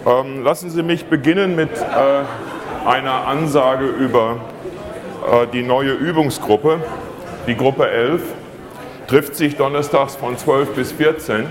Lassen Sie mich beginnen mit einer Ansage über die neue Übungsgruppe. Die Gruppe 11 trifft sich donnerstags von 12 bis 14.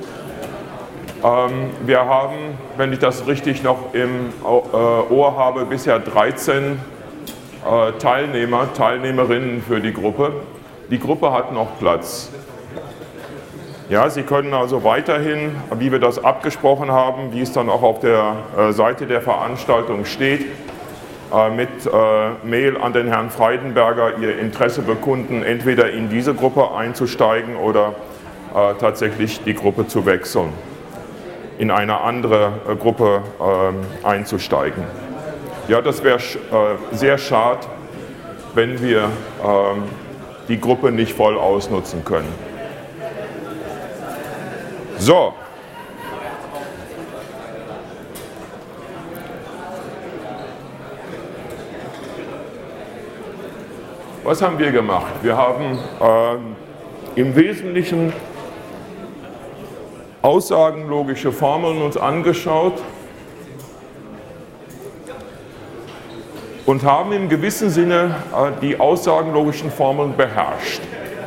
Wir haben, wenn ich das richtig noch im Ohr habe, bisher 13 Teilnehmerinnen für die Gruppe. Die Gruppe hat noch Platz. Ja, Sie können also weiterhin, wie wir das abgesprochen haben, wie es dann auch auf der Seite der Veranstaltung steht, mit Mail an den Herrn Freidenberger Ihr Interesse bekunden, entweder in diese Gruppe einzusteigen oder tatsächlich die Gruppe zu wechseln, in eine andere Gruppe einzusteigen. Ja, das wäre sehr schade, wenn wir die Gruppe nicht voll ausnutzen können. So. Was haben wir gemacht? Wir haben im Wesentlichen aussagenlogische Formeln uns angeschaut und haben im gewissen Sinne die aussagenlogischen Formeln beherrscht.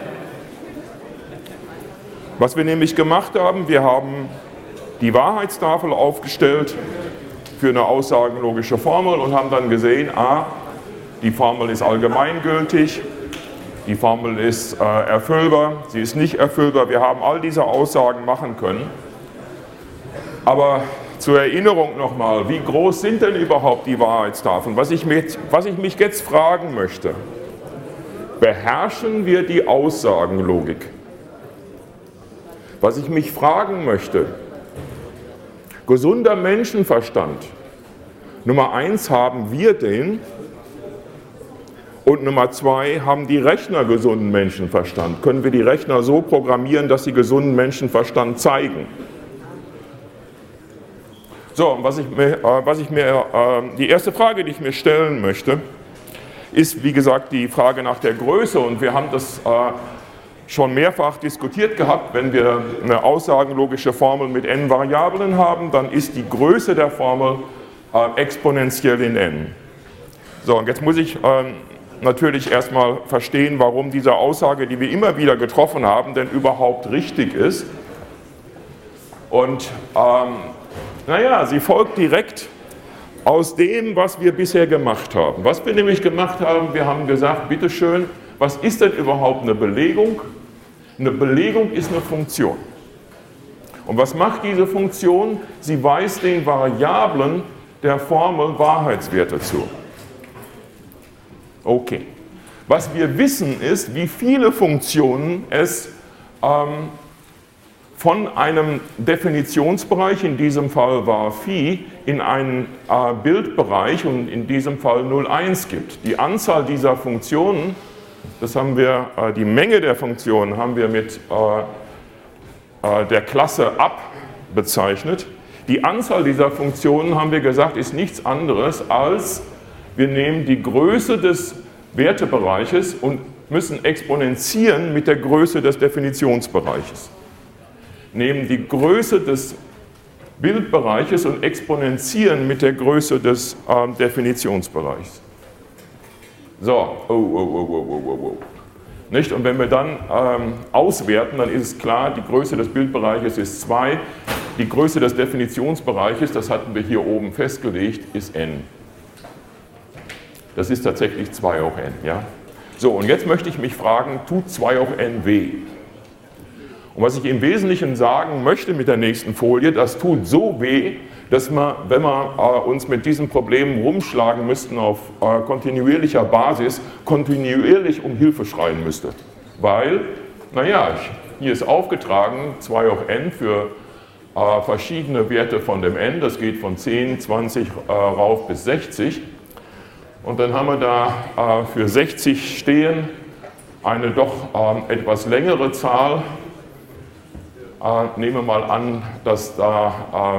Was wir nämlich gemacht haben, wir haben die Wahrheitstafel aufgestellt für eine aussagenlogische Formel und haben dann gesehen, die Formel ist allgemeingültig, die Formel ist erfüllbar, sie ist nicht erfüllbar. Wir haben all diese Aussagen machen können. Aber zur Erinnerung nochmal, wie groß sind denn überhaupt die Wahrheitstafeln? Was ich mich jetzt fragen möchte, beherrschen wir die Aussagenlogik? Was ich mich fragen möchte, gesunder Menschenverstand, Nummer 1 haben wir den und Nummer 2 haben die Rechner gesunden Menschenverstand. Können wir die Rechner so programmieren, dass sie gesunden Menschenverstand zeigen? So, die erste Frage, die ich mir stellen möchte, ist wie gesagt die Frage nach der Größe und wir haben das schon mehrfach diskutiert gehabt, wenn wir eine aussagenlogische Formel mit n Variablen haben, dann ist die Größe der Formel exponentiell in n. So, und jetzt muss ich natürlich erstmal verstehen, warum diese Aussage, die wir immer wieder getroffen haben, denn überhaupt richtig ist. Und sie folgt direkt aus dem, was wir bisher gemacht haben. Was wir nämlich gemacht haben, wir haben gesagt, bitteschön, was ist denn überhaupt eine Belegung? Eine Belegung ist eine Funktion. Und was macht diese Funktion? Sie weist den Variablen der Formel Wahrheitswerte zu. Okay. Was wir wissen ist, wie viele Funktionen es von einem Definitionsbereich, in diesem Fall var phi, in einen Bildbereich und in diesem Fall 0, 1 gibt. Die Anzahl dieser Funktionen, das haben wir, die Menge der Funktionen haben wir mit der Klasse ab bezeichnet. Die Anzahl dieser Funktionen, haben wir gesagt, ist nichts anderes als, wir nehmen die Größe des Wertebereiches und müssen exponentieren mit der Größe des Definitionsbereiches. Nehmen die Größe des Bildbereiches und exponentieren mit der Größe des Definitionsbereichs. So, Nicht? Und wenn wir dann auswerten, dann ist es klar, die Größe des Bildbereiches ist 2, die Größe des Definitionsbereiches, das hatten wir hier oben festgelegt, ist n. Das ist tatsächlich 2 hoch n. Ja? So, und jetzt möchte ich mich fragen, tut 2 hoch n weh? Und was ich im Wesentlichen sagen möchte mit der nächsten Folie, das tut so weh, dass wir, wenn wir uns mit diesen Problemen rumschlagen müssten auf kontinuierlicher Basis, kontinuierlich um Hilfe schreien müsste. Weil, hier ist aufgetragen 2 hoch n für verschiedene Werte von dem n, das geht von 10, 20 rauf bis 60. Und dann haben wir da für 60 stehen eine doch etwas längere Zahl. Nehmen wir mal an, dass da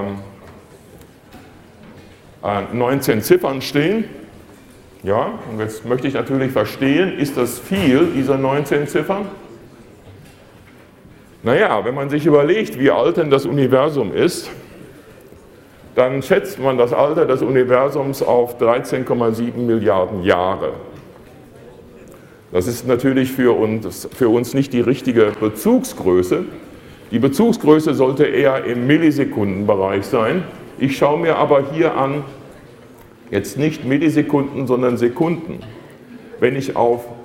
19 Ziffern stehen. Ja, und jetzt möchte ich natürlich verstehen, ist das viel, diese 19 Ziffern? Naja, wenn man sich überlegt, wie alt denn das Universum ist, dann schätzt man das Alter des Universums auf 13,7 Milliarden Jahre. Das ist natürlich für uns nicht die richtige Bezugsgröße. Die Bezugsgröße sollte eher im Millisekundenbereich sein. Ich schaue mir aber hier an, jetzt nicht Millisekunden, sondern Sekunden. Wenn ich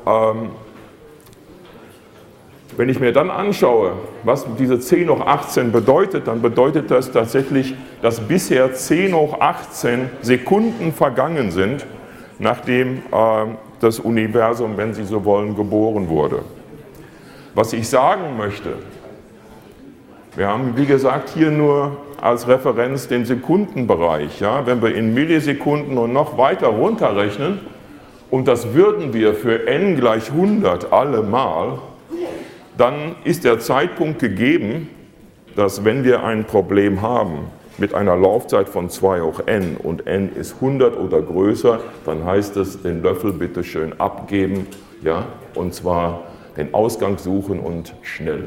mir dann anschaue, was diese 10 hoch 18 bedeutet, dann bedeutet das tatsächlich, dass bisher 10 hoch 18 Sekunden vergangen sind, nachdem das Universum, wenn Sie so wollen, geboren wurde. Was ich sagen möchte, wir haben, wie gesagt, hier nur als Referenz den Sekundenbereich. Ja? Wenn wir in Millisekunden und noch weiter runterrechnen, und das würden wir für n gleich 100 allemal, dann ist der Zeitpunkt gegeben, dass wenn wir ein Problem haben mit einer Laufzeit von 2 hoch n und n ist 100 oder größer, dann heißt es, den Löffel bitte schön abgeben, ja? Und zwar den Ausgang suchen und schnell.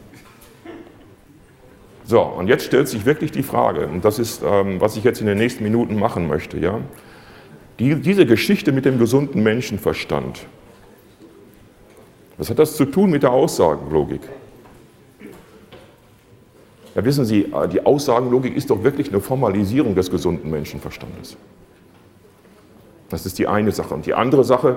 So, und jetzt stellt sich wirklich die Frage, und das ist, was ich jetzt in den nächsten Minuten machen möchte, ja? Diese Geschichte mit dem gesunden Menschenverstand, was hat das zu tun mit der Aussagenlogik? Ja, wissen Sie, die Aussagenlogik ist doch wirklich eine Formalisierung des gesunden Menschenverstandes. Das ist die eine Sache. Und die andere Sache,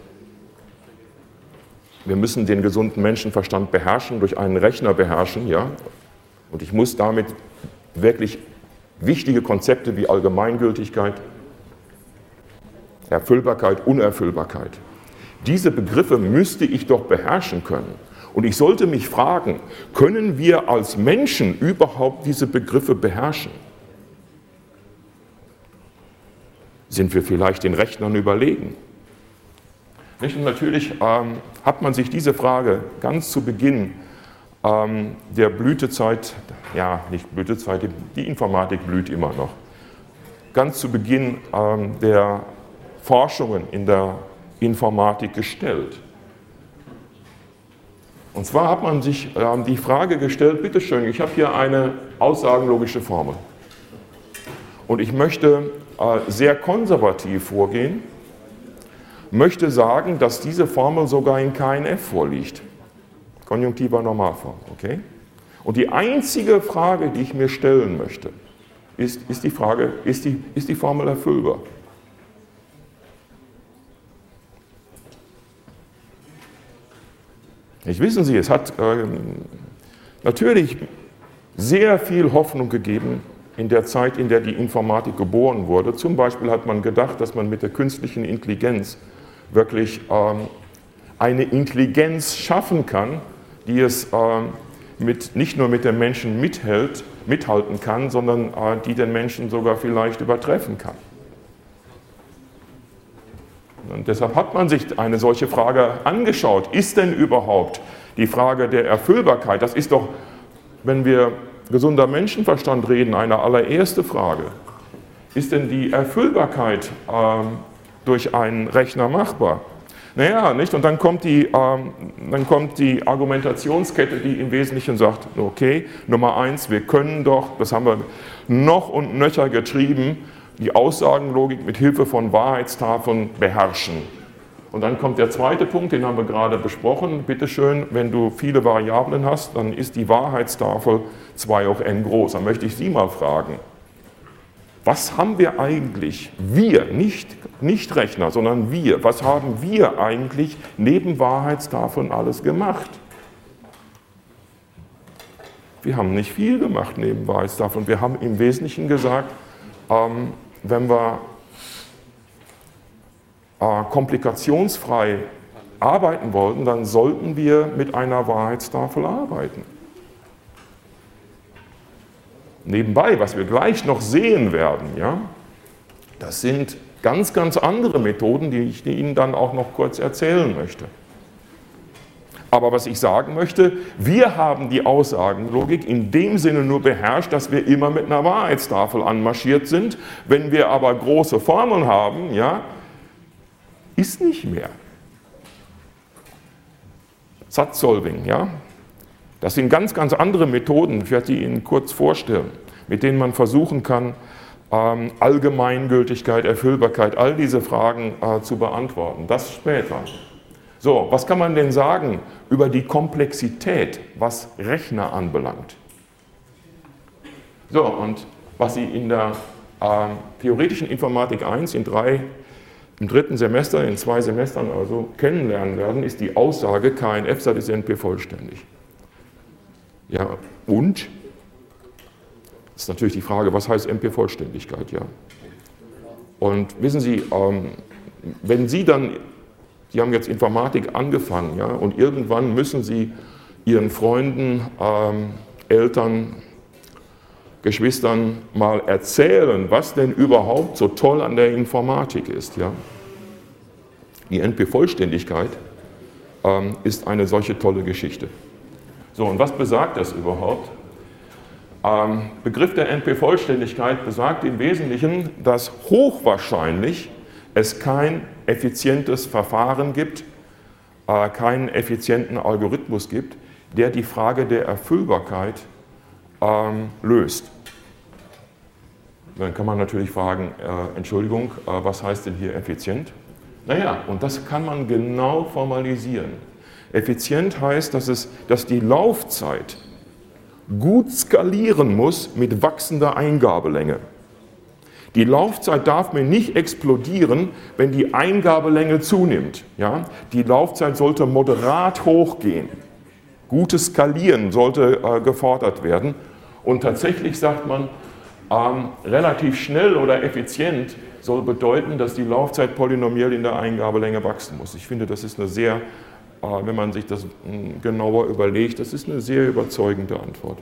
wir müssen den gesunden Menschenverstand beherrschen, durch einen Rechner beherrschen, ja? Und ich muss damit wirklich wichtige Konzepte wie Allgemeingültigkeit, Erfüllbarkeit, Unerfüllbarkeit, diese Begriffe müsste ich doch beherrschen können. Und ich sollte mich fragen, können wir als Menschen überhaupt diese Begriffe beherrschen? Sind wir vielleicht den Rechnern überlegen? Nicht? Und natürlich hat man sich diese Frage ganz zu Beginn der Blütezeit, ja nicht Blütezeit, die Informatik blüht immer noch, ganz zu Beginn der Forschungen in der Informatik gestellt. Und zwar hat man sich die Frage gestellt, bitteschön, ich habe hier eine aussagenlogische Formel. Und ich möchte sehr konservativ vorgehen, möchte sagen, dass diese Formel sogar in KNF vorliegt. Konjunktiver Normalform, okay? Und die einzige Frage, die ich mir stellen möchte, ist die Frage, ist die Formel erfüllbar? Wissen Sie, es hat natürlich sehr viel Hoffnung gegeben in der Zeit, in der die Informatik geboren wurde. Zum Beispiel hat man gedacht, dass man mit der künstlichen Intelligenz wirklich eine Intelligenz schaffen kann, die es nicht nur mit den Menschen mithalten kann, sondern die den Menschen sogar vielleicht übertreffen kann. Und deshalb hat man sich eine solche Frage angeschaut. Ist denn überhaupt die Frage der Erfüllbarkeit, das ist doch, wenn wir gesunder Menschenverstand reden, eine allererste Frage. Ist denn die Erfüllbarkeit durch einen Rechner machbar? Naja, nicht? Und dann kommt die Argumentationskette, die im Wesentlichen sagt, okay, Nummer 1, wir können doch, das haben wir noch und nöcher getrieben, die Aussagenlogik mit Hilfe von Wahrheitstafeln beherrschen. Und dann kommt der zweite Punkt, den haben wir gerade besprochen. Bitte schön, wenn du viele Variablen hast, dann ist die Wahrheitstafel 2 hoch n groß. Dann möchte ich Sie mal fragen, was haben wir eigentlich, wir, nicht Rechner, sondern wir, was haben wir eigentlich neben Wahrheitstafeln alles gemacht? Wir haben nicht viel gemacht neben Wahrheitstafeln. Wir haben im Wesentlichen gesagt, wenn wir komplikationsfrei arbeiten wollten, dann sollten wir mit einer Wahrheitstafel arbeiten. Nebenbei, was wir gleich noch sehen werden, ja, das sind ganz, ganz andere Methoden, die ich Ihnen dann auch noch kurz erzählen möchte. Aber was ich sagen möchte, wir haben die Aussagenlogik in dem Sinne nur beherrscht, dass wir immer mit einer Wahrheitstafel anmarschiert sind. Wenn wir aber große Formeln haben, ja, ist nicht mehr. Satzsolving, ja, das sind ganz, ganz andere Methoden, ich werde die Ihnen kurz vorstellen, mit denen man versuchen kann, Allgemeingültigkeit, Erfüllbarkeit, all diese Fragen zu beantworten. Das später. So, was kann man denn sagen über die Komplexität, was Rechner anbelangt? So, und was Sie in der theoretischen Informatik 1 im dritten Semester, in 2 Semestern also kennenlernen werden, ist die Aussage, KNF-Sat ist NP-vollständig. Ja, und? Das ist natürlich die Frage, was heißt NP-Vollständigkeit? Ja. Und wissen Sie, wenn Sie dann, Sie haben jetzt Informatik angefangen, ja, und irgendwann müssen Sie Ihren Freunden, Eltern, Geschwistern mal erzählen, was denn überhaupt so toll an der Informatik ist. Ja. Die NP-Vollständigkeit ist eine solche tolle Geschichte. So, und was besagt das überhaupt? Begriff der NP-Vollständigkeit besagt im Wesentlichen, dass hochwahrscheinlich es kein effizientes Verfahren gibt, keinen effizienten Algorithmus gibt, der die Frage der Erfüllbarkeit löst. Dann kann man natürlich fragen, Entschuldigung, was heißt denn hier effizient? Naja, und das kann man genau formalisieren. Effizient heißt, dass die Laufzeit gut skalieren muss mit wachsender Eingabelänge. Die Laufzeit darf mir nicht explodieren, wenn die Eingabelänge zunimmt. Ja? Die Laufzeit sollte moderat hochgehen. Gutes Skalieren sollte gefordert werden. Und tatsächlich sagt man, relativ schnell oder effizient soll bedeuten, dass die Laufzeit polynomiell in der Eingabelänge wachsen muss. Ich finde, das ist eine sehr, wenn man sich das genauer überlegt, das ist eine sehr überzeugende Antwort.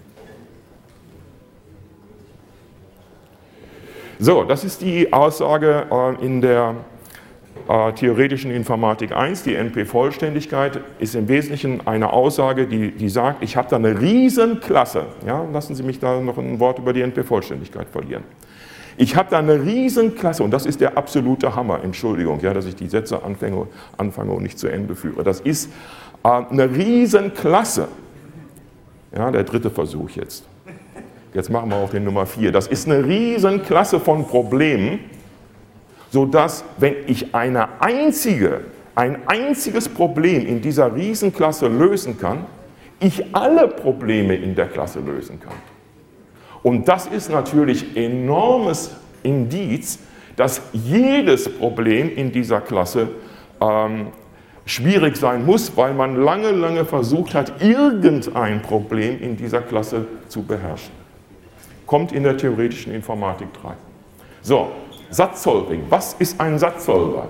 So, das ist die Aussage in der theoretischen Informatik 1. Die NP-Vollständigkeit ist im Wesentlichen eine Aussage, die sagt, ich habe da eine Riesenklasse. Ja, lassen Sie mich da noch ein Wort über die NP-Vollständigkeit verlieren. Ich habe da eine Riesenklasse, und das ist der absolute Hammer, Entschuldigung, ja, dass ich die Sätze anfange und nicht zu Ende führe. Das ist eine Riesenklasse. Ja, der dritte Versuch jetzt. Jetzt machen wir auf den Nummer 4. Das ist eine Riesenklasse von Problemen, sodass, wenn ich ein einziges Problem in dieser Riesenklasse lösen kann, ich alle Probleme in der Klasse lösen kann. Und das ist natürlich enormes Indiz, dass jedes Problem in dieser Klasse schwierig sein muss, weil man lange versucht hat, irgendein Problem in dieser Klasse zu beherrschen. Kommt in der theoretischen Informatik 3. So, Satzsolving. Was ist ein Satzsolver?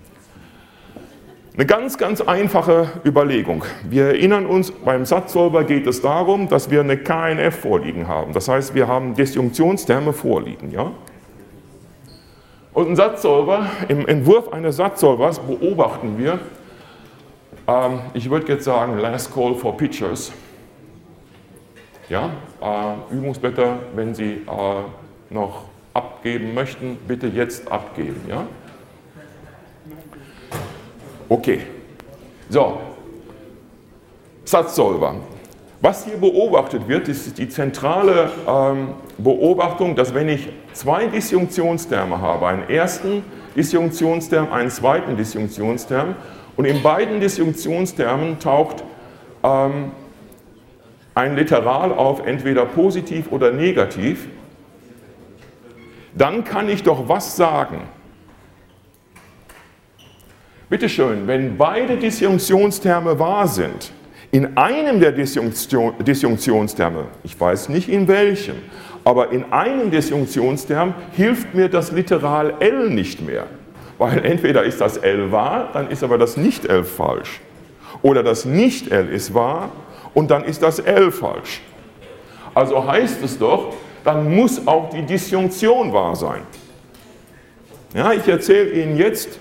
Eine ganz einfache Überlegung. Wir erinnern uns, beim Satzsolver geht es darum, dass wir eine KNF vorliegen haben. Das heißt, wir haben Disjunktionsterme vorliegen. Ja? Und ein Satzsolver, im Entwurf eines Satzsolvers beobachten wir, ich würde jetzt sagen, last call for pictures. Ja? Übungsblätter, wenn Sie noch abgeben möchten, bitte jetzt abgeben. Ja? Okay, so, Satzsolver. Was hier beobachtet wird, ist die zentrale Beobachtung, dass wenn ich 2 Disjunktionsterme habe, einen ersten Disjunktionsterm, einen zweiten Disjunktionsterm, und in beiden Disjunktionstermen taucht ein Literal auf, entweder positiv oder negativ, dann kann ich doch was sagen. Bitte schön, wenn beide Disjunktionsterme wahr sind, in einem der Disjunktionsterme, ich weiß nicht in welchem, aber in einem Disjunktionsterm hilft mir das Literal L nicht mehr. Weil entweder ist das L wahr, dann ist aber das Nicht-L falsch. Oder das Nicht-L ist wahr und dann ist das L falsch. Also heißt es doch, dann muss auch die Disjunktion wahr sein. Ja, ich erzähle Ihnen jetzt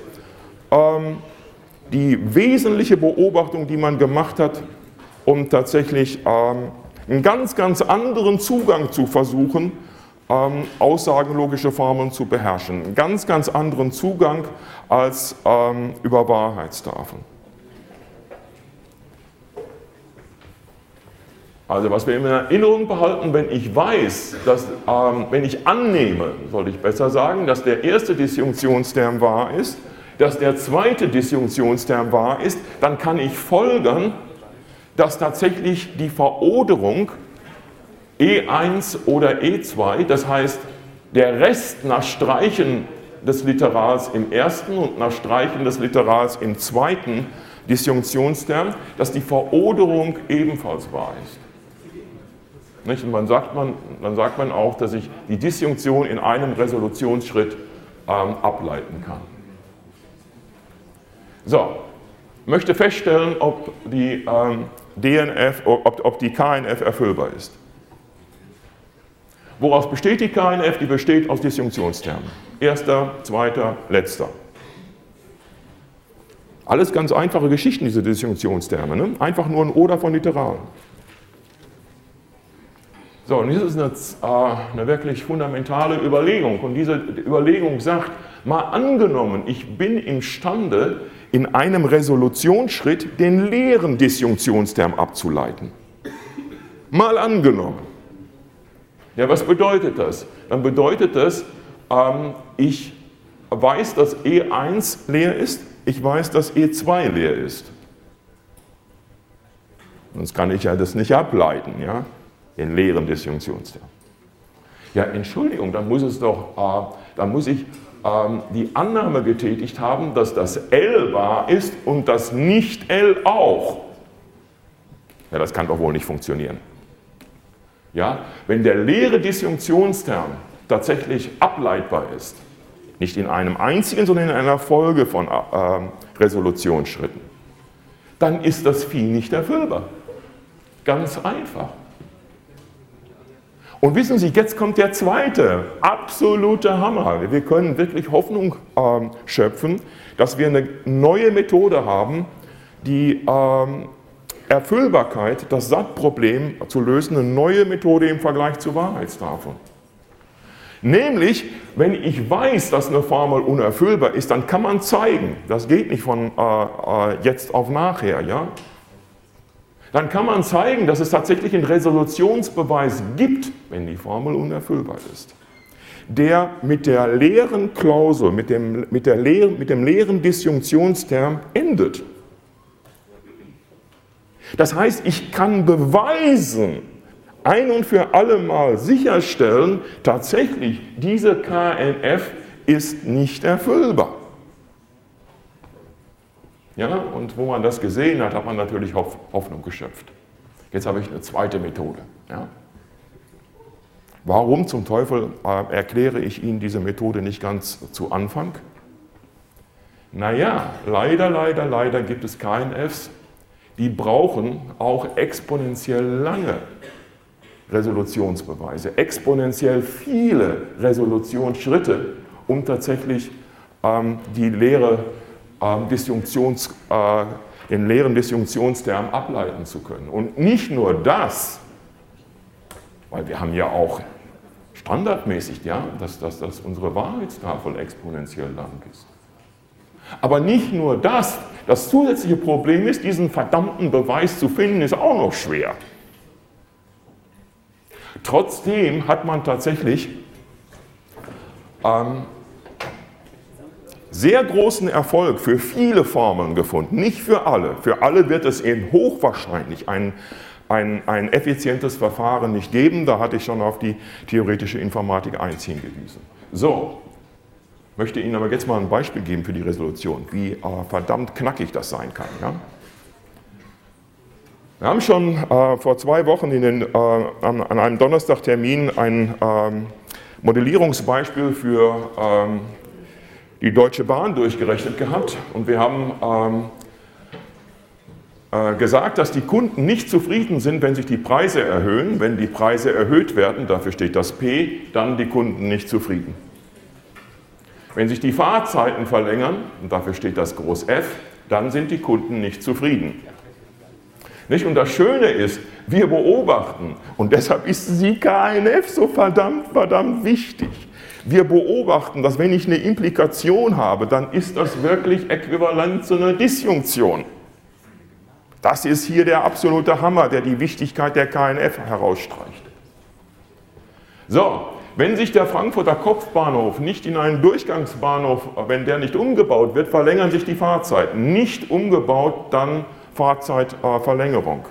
die wesentliche Beobachtung, die man gemacht hat, um tatsächlich einen ganz anderen Zugang zu versuchen, aussagenlogische Formeln zu beherrschen. Einen ganz anderen Zugang als über Wahrheitstafeln. Also was wir in Erinnerung behalten, wenn ich weiß, dass, wenn ich annehme, soll ich besser sagen, dass der erste Disjunktionsterm wahr ist, dass der zweite Disjunktionsterm wahr ist, dann kann ich folgern, dass tatsächlich die Veroderung E1 oder E2, das heißt der Rest nach Streichen des Literals im ersten und nach Streichen des Literals im zweiten Disjunktionsterm, dass die Veroderung ebenfalls wahr ist. Nicht? Und dann sagt man auch, dass ich die Disjunktion in einem Resolutionsschritt ableiten kann. So, ich möchte feststellen, ob die ob die KNF erfüllbar ist. Woraus besteht die KNF? Die besteht aus Disjunktionstermen. Erster, zweiter, letzter. Alles ganz einfache Geschichten, diese Disjunktionsterme. Ne? Einfach nur ein Oder von Literalen. So, und das ist eine wirklich fundamentale Überlegung. Und diese Überlegung sagt, mal angenommen, ich bin imstande, in einem Resolutionsschritt den leeren Disjunktionsterm abzuleiten. Mal angenommen. Ja, was bedeutet das? Dann bedeutet das, ich weiß, dass E1 leer ist, ich weiß, dass E2 leer ist. Sonst kann ich ja das nicht ableiten, ja? Den leeren Disjunktionsterm. Ja, Entschuldigung, dann muss ich die Annahme getätigt haben, dass das L wahr ist und das Nicht-L auch. Ja, das kann doch wohl nicht funktionieren. Ja, wenn der leere Disjunktionsterm tatsächlich ableitbar ist, nicht in einem einzigen, sondern in einer Folge von Resolutionsschritten, dann ist das Phi nicht erfüllbar. Ganz einfach. Und wissen Sie, jetzt kommt der zweite absolute Hammer. Wir können wirklich Hoffnung schöpfen, dass wir eine neue Methode haben, die Erfüllbarkeit, das SAT-Problem zu lösen, eine neue Methode im Vergleich zur Wahrheitstafel. Nämlich, wenn ich weiß, dass eine Formel unerfüllbar ist, dann kann man zeigen, das geht nicht von jetzt auf nachher, ja? Dann kann man zeigen, dass es tatsächlich einen Resolutionsbeweis gibt, wenn die Formel unerfüllbar ist, der mit der leeren Klausel, mit dem leeren Disjunktionsterm endet. Das heißt, ich kann beweisen, ein und für alle Mal sicherstellen, tatsächlich, diese KNF ist nicht erfüllbar. Ja, und wo man das gesehen hat, hat man natürlich Hoffnung geschöpft. Jetzt habe ich eine zweite Methode. Ja. Warum zum Teufel erkläre ich Ihnen diese Methode nicht ganz zu Anfang? Naja, leider gibt es KNFs, die brauchen auch exponentiell lange Resolutionsbeweise, exponentiell viele Resolutionsschritte, um tatsächlich den leeren Disjunktionsterm ableiten zu können. Und nicht nur das, weil wir haben ja auch standardmäßig, ja, dass unsere Wahrheitstafel exponentiell lang ist. Aber nicht nur das, das zusätzliche Problem ist, diesen verdammten Beweis zu finden, ist auch noch schwer. Trotzdem hat man tatsächlich sehr großen Erfolg für viele Formeln gefunden, nicht für alle. Für alle wird es eben hochwahrscheinlich ein effizientes Verfahren nicht geben. Da hatte ich schon auf die theoretische Informatik 1 hingewiesen. So, möchte Ihnen aber jetzt mal ein Beispiel geben für die Resolution, wie verdammt knackig das sein kann. Ja? Wir haben schon vor 2 Wochen an einem Donnerstagtermin ein Modellierungsbeispiel für die Deutsche Bahn durchgerechnet gehabt und wir haben gesagt, dass die Kunden nicht zufrieden sind, wenn sich die Preise erhöhen. Wenn die Preise erhöht werden, dafür steht das P, dann die Kunden nicht zufrieden. Wenn sich die Fahrzeiten verlängern, und dafür steht das Groß F, dann sind die Kunden nicht zufrieden. Nicht? Und das Schöne ist, wir beobachten, und deshalb ist die KNF so verdammt wichtig. Wir beobachten, dass wenn ich eine Implikation habe, dann ist das wirklich äquivalent zu einer Disjunktion. Das ist hier der absolute Hammer, der die Wichtigkeit der KNF herausstreicht. So, wenn sich der Frankfurter Kopfbahnhof nicht in einen Durchgangsbahnhof, wenn der nicht umgebaut wird, verlängern sich die Fahrzeiten. Nicht umgebaut, dann Fahrzeitverlängerung.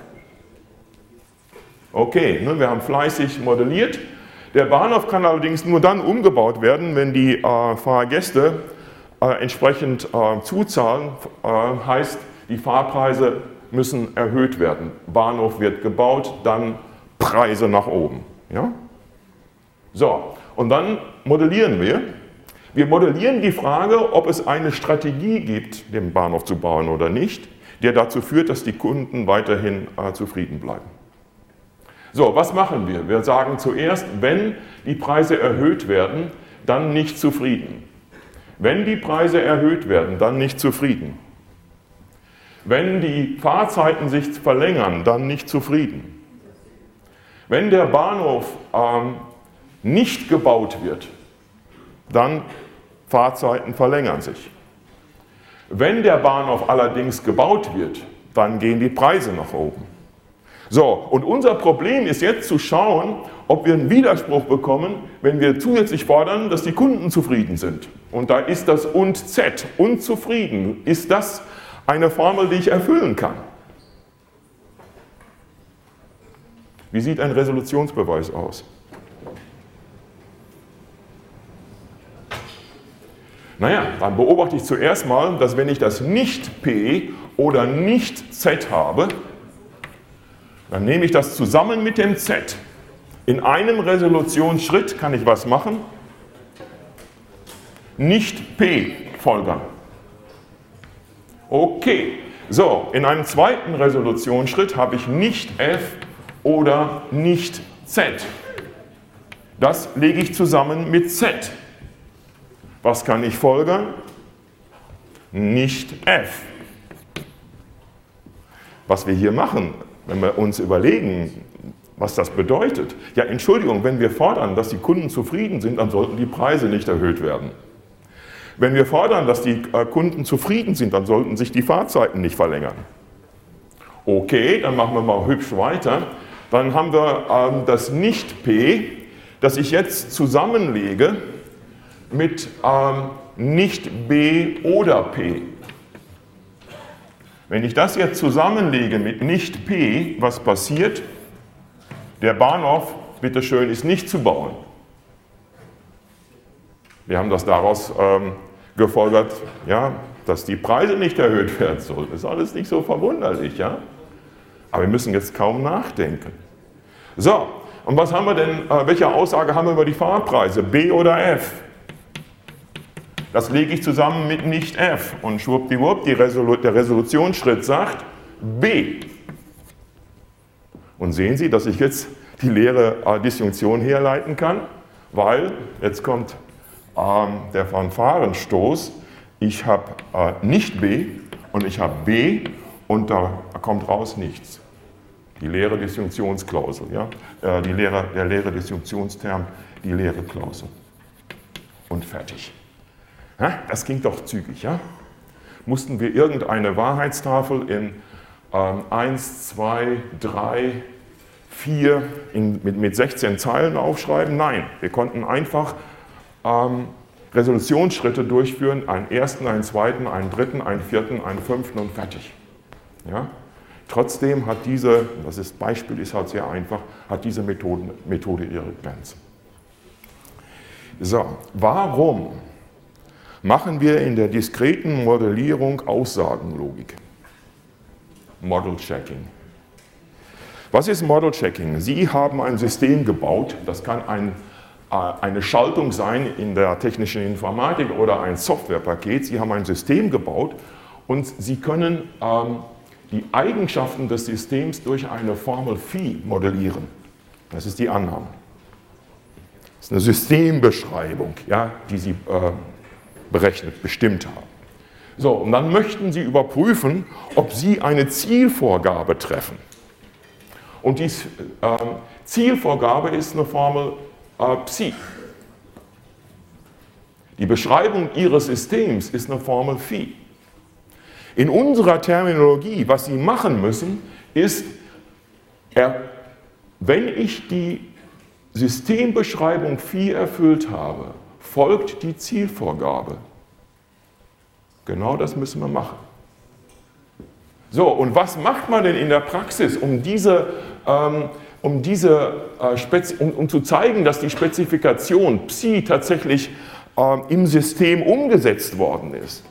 Okay, ne, wir haben fleißig modelliert. Der Bahnhof kann allerdings nur dann umgebaut werden, wenn die Fahrgäste entsprechend zuzahlen. Heißt, die Fahrpreise müssen erhöht werden. Bahnhof wird gebaut, dann Preise nach oben. Ja? So, und dann modellieren wir. Wir modellieren die Frage, ob es eine Strategie gibt, den Bahnhof zu bauen oder nicht, der dazu führt, dass die Kunden weiterhin zufrieden bleiben. So, was machen wir? Wir sagen zuerst, wenn die Preise erhöht werden, dann nicht zufrieden. Wenn die Preise erhöht werden, dann nicht zufrieden. Wenn die Fahrzeiten sich verlängern, dann nicht zufrieden. Wenn der Bahnhof nicht gebaut wird, dann Fahrzeiten verlängern sich. Wenn der Bahnhof allerdings gebaut wird, dann gehen die Preise nach oben. So, und unser Problem ist jetzt zu schauen, ob wir einen Widerspruch bekommen, wenn wir zusätzlich fordern, dass die Kunden zufrieden sind. Und da ist das und Z, unzufrieden. Ist das eine Formel, die ich erfüllen kann? Wie sieht ein Resolutionsbeweis aus? Naja, dann beobachte ich zuerst mal, dass wenn ich das nicht P oder nicht Z habe, dann nehme ich das zusammen mit dem Z. In einem Resolutionsschritt kann ich was machen? Nicht P folgern. Okay, so, in einem zweiten Resolutionsschritt habe ich nicht F oder nicht Z. Das lege ich zusammen mit Z. Was kann ich folgern? Nicht F. Was wir hier machen, wenn wir uns überlegen, was das bedeutet. Ja, Entschuldigung, wenn wir fordern, dass die Kunden zufrieden sind, dann sollten die Preise nicht erhöht werden. Wenn wir fordern, dass die Kunden zufrieden sind, dann sollten sich die Fahrzeiten nicht verlängern. Okay, dann machen wir mal hübsch weiter. Dann haben wir das Nicht-P, das ich jetzt zusammenlege mit nicht B oder P. Wenn ich das jetzt zusammenlege mit nicht P, was passiert? Der Bahnhof, bitteschön, ist nicht zu bauen. Wir haben das daraus gefolgert, ja, dass die Preise nicht erhöht werden sollten. Das ist alles nicht so verwunderlich, ja? Aber wir müssen jetzt kaum nachdenken. So, und was haben wir denn, welche Aussage haben wir über die Fahrpreise? B oder F? Das lege ich zusammen mit nicht F und schwuppdiwupp, der Resolutionsschritt sagt B. Und sehen Sie, dass ich jetzt die leere Disjunktion herleiten kann, weil jetzt kommt der Fanfarenstoß, ich habe nicht B und ich habe B und da kommt raus nichts. Die leere Disjunktionsklausel, ja? Der leere Disjunktionsterm, die leere Klausel. Und fertig. Das ging doch zügig, ja? Mussten wir irgendeine Wahrheitstafel in 1, 2, 3, 4 mit 16 Zeilen aufschreiben? Nein, wir konnten einfach Resolutionsschritte durchführen, einen ersten, einen zweiten, einen dritten, einen vierten, einen fünften und fertig. Ja? Trotzdem hat das Beispiel ist halt sehr einfach, hat diese Methode ihre Grenzen. So, warum machen wir in der diskreten Modellierung Aussagenlogik? Model Checking. Was ist Model Checking? Sie haben ein System gebaut, das kann eine Schaltung sein in der technischen Informatik oder ein Softwarepaket. Sie haben ein System gebaut und Sie können die Eigenschaften des Systems durch eine Formel Phi modellieren. Das ist die Annahme. Das ist eine Systembeschreibung, ja, die Sie berechnet, bestimmt haben. So, und dann möchten Sie überprüfen, ob Sie eine Zielvorgabe treffen. Und die Zielvorgabe ist eine Formel Psi. Die Beschreibung Ihres Systems ist eine Formel Phi. In unserer Terminologie, was Sie machen müssen, ist, wenn ich die Systembeschreibung Phi erfüllt habe, folgt die Zielvorgabe. Genau das müssen wir machen. So, und was macht man denn in der Praxis, um zu zeigen, dass die Spezifikation Psi tatsächlich im System umgesetzt worden ist?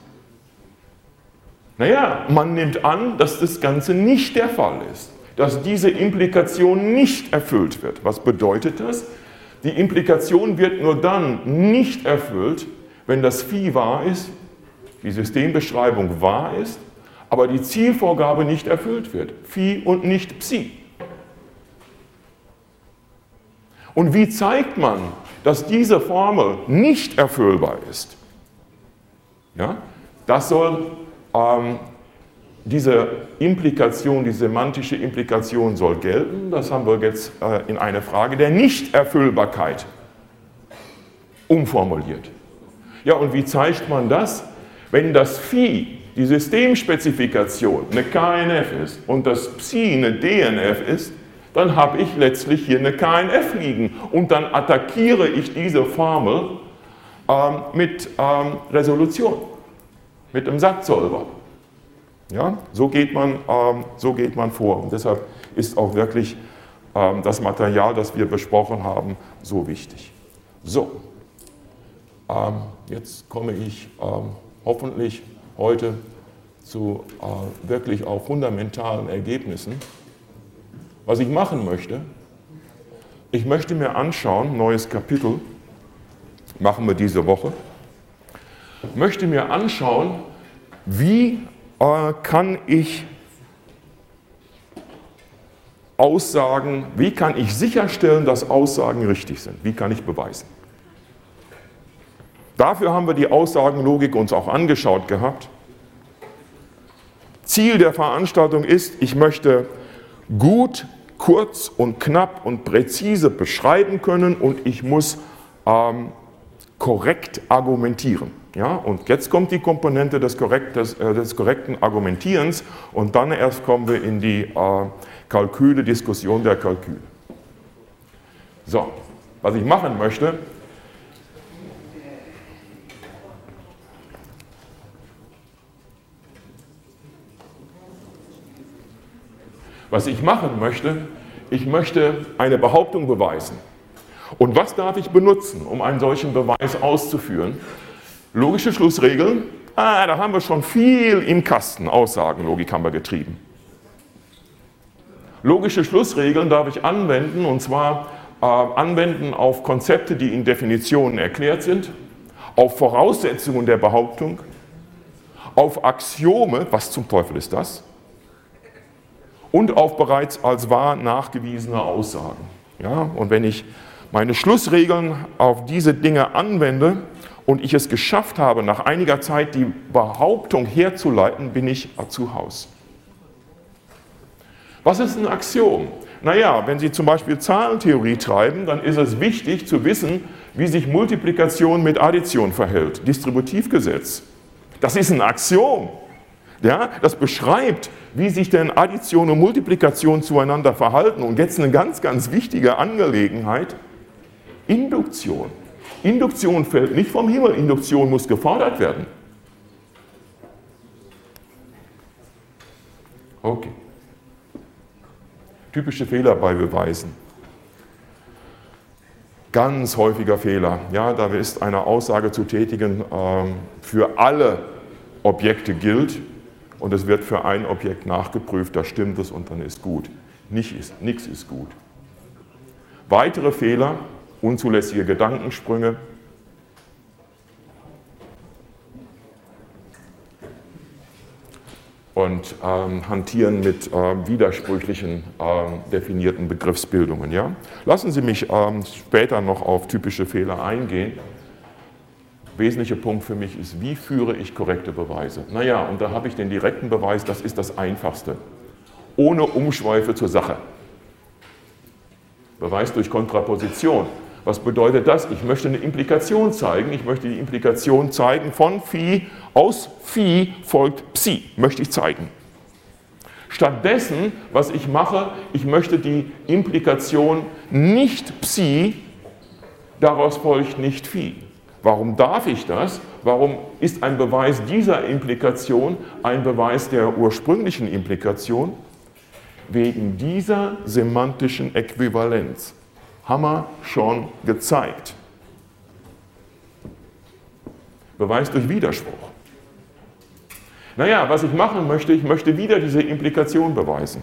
Naja, man nimmt an, dass das Ganze nicht der Fall ist, dass diese Implikation nicht erfüllt wird. Was bedeutet das? Die Implikation wird nur dann nicht erfüllt, wenn das Phi wahr ist, die Systembeschreibung wahr ist, aber die Zielvorgabe nicht erfüllt wird. Phi und nicht Psi. Und wie zeigt man, dass diese Formel nicht erfüllbar ist? Ja, das soll diese Implikation, die semantische Implikation soll gelten. Das haben wir jetzt in eine Frage der Nichterfüllbarkeit umformuliert. Ja, und wie zeigt man das? Wenn das Phi, die Systemspezifikation, eine KNF ist und das Psi eine DNF ist, dann habe ich letztlich hier eine KNF liegen und dann attackiere ich diese Formel mit Resolution, mit einem Satzsolver. Ja, so geht man vor. Und deshalb ist auch wirklich das Material, das wir besprochen haben, so wichtig. So, jetzt komme ich hoffentlich heute zu wirklich auch fundamentalen Ergebnissen. Was ich machen möchte, ich möchte mir anschauen, neues Kapitel, machen wir diese Woche, möchte mir anschauen, wie kann ich Aussagen, wie kann ich sicherstellen, dass Aussagen richtig sind? Wie kann ich beweisen? Dafür haben wir die Aussagenlogik uns auch angeschaut gehabt. Ziel der Veranstaltung ist, ich möchte gut, kurz und knapp und präzise beschreiben können und ich muss korrekt argumentieren. Ja, und jetzt kommt die Komponente des korrekten Argumentierens und dann erst kommen wir in die Kalküle, Diskussion der Kalküle. So, was ich machen möchte, ich möchte eine Behauptung beweisen. Und was darf ich benutzen, um einen solchen Beweis auszuführen? Logische Schlussregeln, da haben wir schon viel im Kasten, Aussagenlogik haben wir getrieben. Logische Schlussregeln darf ich anwenden, und zwar anwenden auf Konzepte, die in Definitionen erklärt sind, auf Voraussetzungen der Behauptung, auf Axiome, was zum Teufel ist das, und auf bereits als wahr nachgewiesene Aussagen. Ja, und wenn ich meine Schlussregeln auf diese Dinge anwende und ich es geschafft habe, nach einiger Zeit die Behauptung herzuleiten, bin ich zu Hause. Was ist ein Axiom? Naja, wenn Sie zum Beispiel Zahlentheorie treiben, dann ist es wichtig zu wissen, wie sich Multiplikation mit Addition verhält. Distributivgesetz. Das ist ein Axiom. Ja, das beschreibt, wie sich denn Addition und Multiplikation zueinander verhalten. Und jetzt eine ganz, ganz wichtige Angelegenheit, Induktion. Induktion fällt nicht vom Himmel, Induktion muss gefordert werden. Okay. Typische Fehler bei Beweisen. Ganz häufiger Fehler. Ja, da ist eine Aussage zu tätigen, für alle Objekte gilt und es wird für ein Objekt nachgeprüft, da stimmt es und dann ist gut. Nichts ist gut. Weitere Fehler, unzulässige Gedankensprünge. Und hantieren mit widersprüchlichen definierten Begriffsbildungen. Ja? Lassen Sie mich später noch auf typische Fehler eingehen. Wesentlicher Punkt für mich ist, wie führe ich korrekte Beweise? Naja, und da habe ich den direkten Beweis, das ist das Einfachste. Ohne Umschweife zur Sache. Beweis durch Kontraposition. Was bedeutet das? Ich möchte eine Implikation zeigen. Ich möchte die Implikation zeigen von Phi. Aus Phi folgt Psi. Möchte ich zeigen. Stattdessen, was ich mache, ich möchte die Implikation nicht Psi, daraus folgt nicht Phi. Warum darf ich das? Warum ist ein Beweis dieser Implikation ein Beweis der ursprünglichen Implikation? Wegen dieser semantischen Äquivalenz. Haben wir schon gezeigt. Beweis durch Widerspruch. Naja, was ich machen möchte, ich möchte wieder diese Implikation beweisen.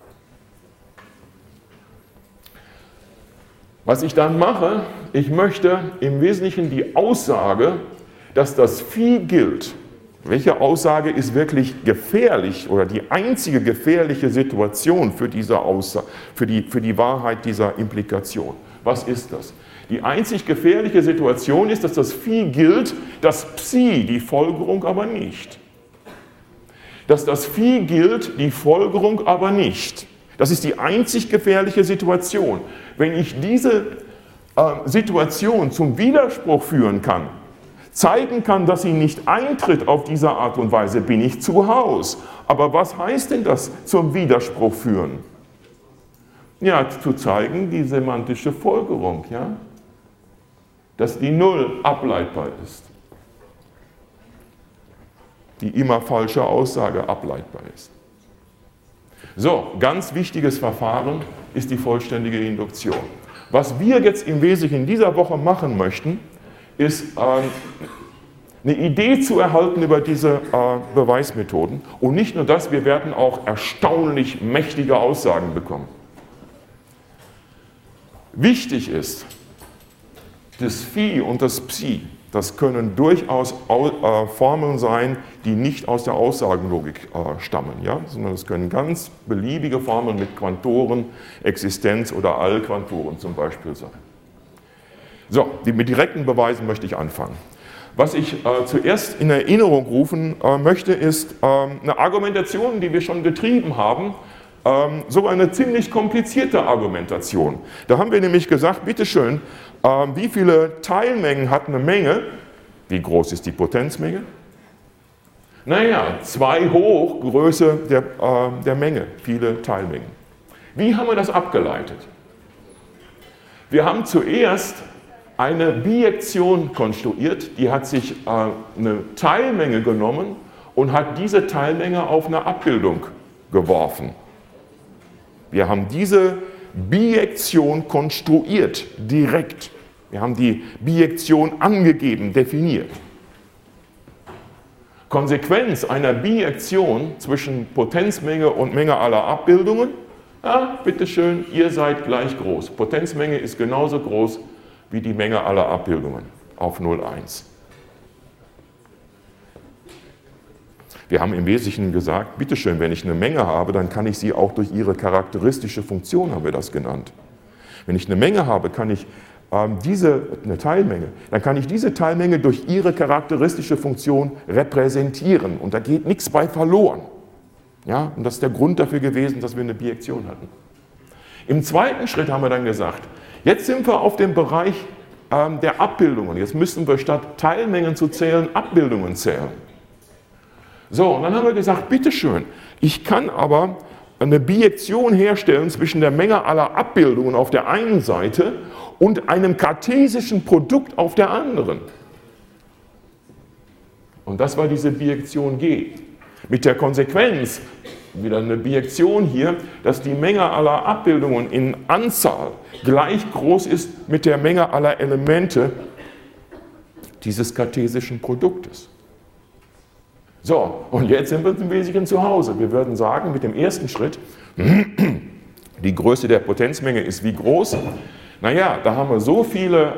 Was ich dann mache, ich möchte im Wesentlichen die Aussage, dass das Phi gilt. Welche Aussage ist wirklich gefährlich oder die einzige gefährliche Situation für diese Aussage, für die Wahrheit dieser Implikation? Was ist das? Die einzig gefährliche Situation ist, dass das Phi gilt, das Psi, die Folgerung aber nicht. Dass das Phi gilt, die Folgerung aber nicht. Das ist die einzig gefährliche Situation. Wenn ich diese Situation zum Widerspruch führen kann, zeigen kann, dass sie nicht eintritt auf diese Art und Weise, bin ich zu Haus. Aber was heißt denn das zum Widerspruch führen? Ja, zu zeigen, die semantische Folgerung, ja? Dass die Null ableitbar ist. Die immer falsche Aussage ableitbar ist. So, ganz wichtiges Verfahren ist die vollständige Induktion. Was wir jetzt im Wesentlichen in dieser Woche machen möchten, ist eine Idee zu erhalten über diese Beweismethoden. Und nicht nur das, wir werden auch erstaunlich mächtige Aussagen bekommen. Wichtig ist, das Phi und das Psi, das können durchaus Formeln sein, die nicht aus der Aussagenlogik stammen, ja? Sondern es können ganz beliebige Formeln mit Quantoren, Existenz- oder Allquantoren zum Beispiel sein. So, mit direkten Beweisen möchte ich anfangen. Was ich zuerst in Erinnerung rufen möchte, ist eine Argumentation, die wir schon getrieben haben, sogar eine ziemlich komplizierte Argumentation. Da haben wir nämlich gesagt, bitteschön, wie viele Teilmengen hat eine Menge? Wie groß ist die Potenzmenge? Naja, 2 hoch Größe der Menge, viele Teilmengen. Wie haben wir das abgeleitet? Wir haben zuerst eine Bijektion konstruiert, die hat sich eine Teilmenge genommen und hat diese Teilmenge auf eine Abbildung geworfen. Wir haben diese Bijektion konstruiert, direkt. Wir haben die Bijektion angegeben, definiert. Konsequenz einer Bijektion zwischen Potenzmenge und Menge aller Abbildungen, ja, bitteschön, ihr seid gleich groß. Potenzmenge ist genauso groß wie die Menge aller Abbildungen auf 0,1. Wir haben im Wesentlichen gesagt, bitteschön, wenn ich eine Menge habe, dann kann ich sie auch durch ihre charakteristische Funktion, haben wir das genannt. Wenn ich eine Menge habe, kann ich eine Teilmenge, dann kann ich diese Teilmenge durch ihre charakteristische Funktion repräsentieren und da geht nichts bei verloren. Ja, und das ist der Grund dafür gewesen, dass wir eine Bijektion hatten. Im zweiten Schritt haben wir dann gesagt, jetzt sind wir auf dem Bereich der Abbildungen. Jetzt müssen wir statt Teilmengen zu zählen, Abbildungen zählen. So, und dann haben wir gesagt, bitteschön, ich kann aber eine Bijektion herstellen zwischen der Menge aller Abbildungen auf der einen Seite und einem kartesischen Produkt auf der anderen. Und das war diese Bijektion G. Mit der Konsequenz, wieder eine Bijektion hier, dass die Menge aller Abbildungen in Anzahl gleich groß ist mit der Menge aller Elemente dieses kartesischen Produktes. So, und jetzt sind wir im Wesentlichen zu Hause. Wir würden sagen, mit dem ersten Schritt, die Größe der Potenzmenge ist wie groß? Naja, da haben wir so viele,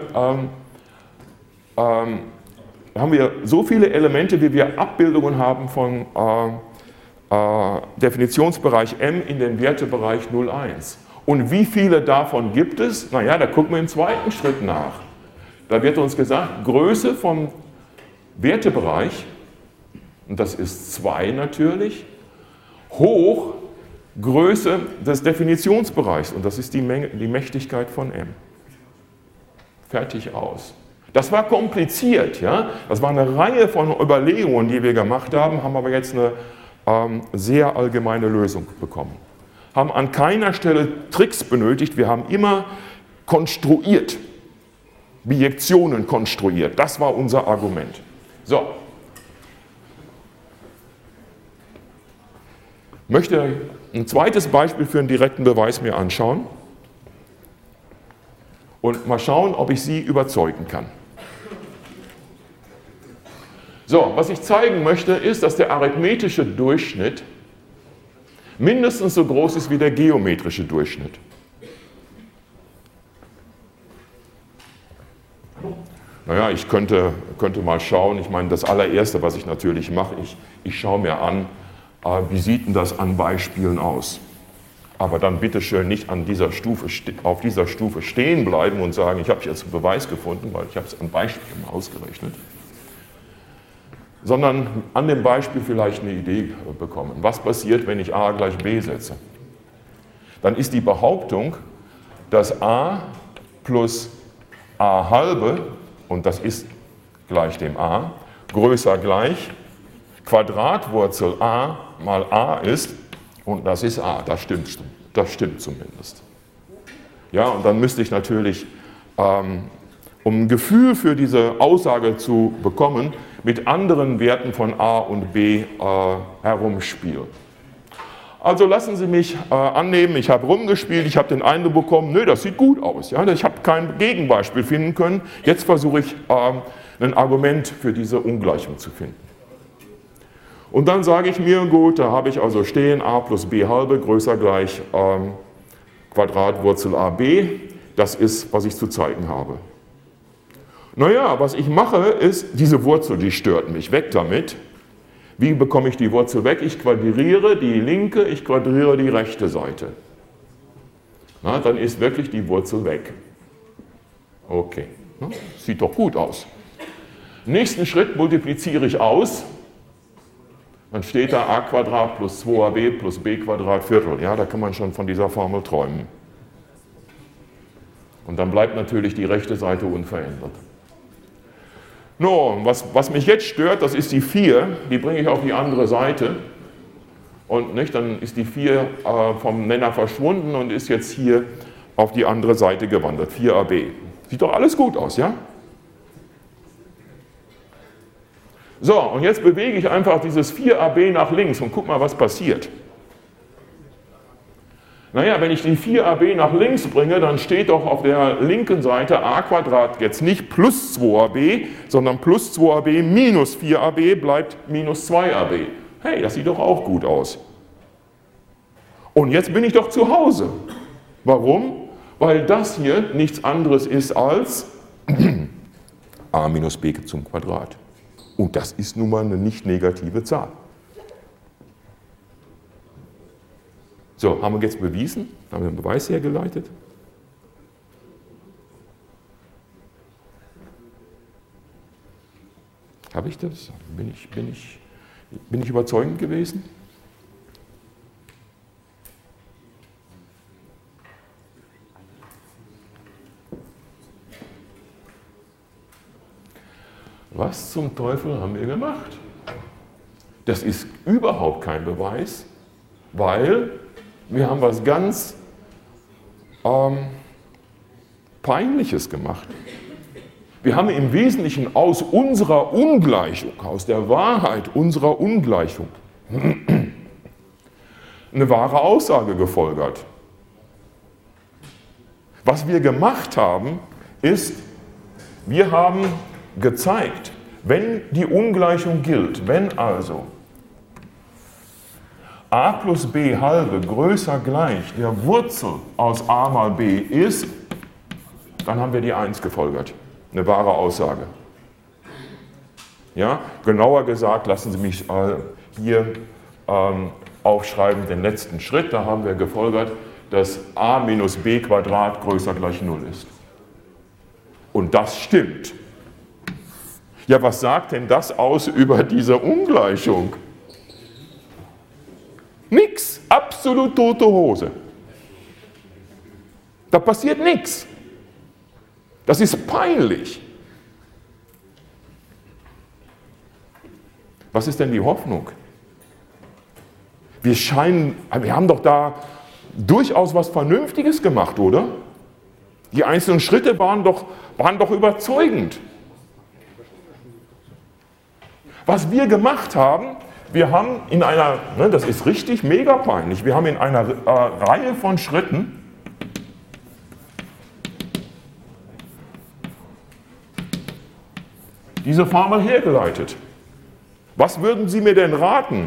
Elemente, wie wir Abbildungen haben von Definitionsbereich M in den Wertebereich 0,1. Und wie viele davon gibt es? Naja, da gucken wir im zweiten Schritt nach. Da wird uns gesagt, Größe vom Wertebereich, und das ist 2 natürlich, hoch Größe des Definitionsbereichs, und das ist die Mächtigkeit von M. Fertig aus. Das war kompliziert, ja. Das war eine Reihe von Überlegungen, die wir gemacht haben aber jetzt eine sehr allgemeine Lösung bekommen. Haben an keiner Stelle Tricks benötigt, wir haben immer konstruiert, Bijektionen konstruiert. Das war unser Argument. So. Ich möchte ein zweites Beispiel für einen direkten Beweis mir anschauen und mal schauen, ob ich Sie überzeugen kann. So, was ich zeigen möchte, ist, dass der arithmetische Durchschnitt mindestens so groß ist wie der geometrische Durchschnitt. Naja, ich könnte mal schauen, ich meine, das allererste, was ich natürlich mache, ich schaue mir an, wie sieht denn das an Beispielen aus? Aber dann bitte schön nicht an dieser Stufe, auf dieser Stufe stehen bleiben und sagen, ich habe jetzt einen Beweis gefunden, weil ich habe es an Beispielen ausgerechnet. Sondern an dem Beispiel vielleicht eine Idee bekommen. Was passiert, wenn ich a gleich b setze? Dann ist die Behauptung, dass a plus a halbe, und das ist gleich dem a, größer gleich Quadratwurzel a mal a ist, und das ist a, das stimmt zumindest. Ja, und dann müsste ich natürlich, um ein Gefühl für diese Aussage zu bekommen, mit anderen Werten von a und b herumspielen. Also lassen Sie mich annehmen, ich habe rumgespielt, ich habe den Eindruck bekommen, nö, das sieht gut aus. Ja? Ich habe kein Gegenbeispiel finden können. Jetzt versuche ich, ein Argument für diese Ungleichung zu finden. Und dann sage ich mir, gut, da habe ich also stehen, a plus b halbe größer gleich Quadratwurzel ab. Das ist, was ich zu zeigen habe. Naja, was ich mache, ist, diese Wurzel, die stört mich, weg damit. Wie bekomme ich die Wurzel weg? Ich quadriere die linke, ich quadriere die rechte Seite. Na, dann ist wirklich die Wurzel weg. Okay, sieht doch gut aus. Nächsten Schritt multipliziere ich aus. Dann steht da a Quadrat plus 2ab plus b Quadrat Viertel. Ja, da kann man schon von dieser Formel träumen. Und dann bleibt natürlich die rechte Seite unverändert. No, was mich jetzt stört, das ist die 4, die bringe ich auf die andere Seite. Und nicht, dann ist die 4 vom Nenner verschwunden und ist jetzt hier auf die andere Seite gewandert, 4ab. Sieht doch alles gut aus, ja? So, und jetzt bewege ich einfach dieses 4ab nach links und guck mal, was passiert. Naja, wenn ich die 4ab nach links bringe, dann steht doch auf der linken Seite a Quadrat jetzt nicht plus 2ab, sondern plus 2ab minus 4ab bleibt minus 2ab. Hey, das sieht doch auch gut aus. Und jetzt bin ich doch zu Hause. Warum? Weil das hier nichts anderes ist als a minus b zum Quadrat. Und das ist nun mal eine nicht negative Zahl. So, haben wir jetzt bewiesen? Haben wir einen Beweis hergeleitet? Habe ich das? Bin ich überzeugend gewesen? Was zum Teufel haben wir gemacht? Das ist überhaupt kein Beweis, weil wir haben was ganz Peinliches gemacht. Wir haben im Wesentlichen aus unserer Ungleichung, aus der Wahrheit unserer Ungleichung, eine wahre Aussage gefolgert. Was wir gemacht haben, ist, wir haben gezeigt, wenn die Ungleichung gilt, wenn also a plus b halbe größer gleich der Wurzel aus a mal b ist, dann haben wir die 1 gefolgert. Eine wahre Aussage. Ja, genauer gesagt, lassen Sie mich hier aufschreiben den letzten Schritt. Da haben wir gefolgert, dass a minus b Quadrat größer gleich 0 ist. Und das stimmt. Ja, was sagt denn das aus über diese Ungleichung? Nix, absolut tote Hose. Da passiert nichts. Das ist peinlich. Was ist denn die Hoffnung? Wir haben doch da durchaus was Vernünftiges gemacht, oder? Die einzelnen Schritte waren doch überzeugend. Was wir gemacht haben, wir haben in einer, das ist richtig mega peinlich, wir haben in einer Reihe von Schritten diese Formel hergeleitet. Was würden Sie mir denn raten?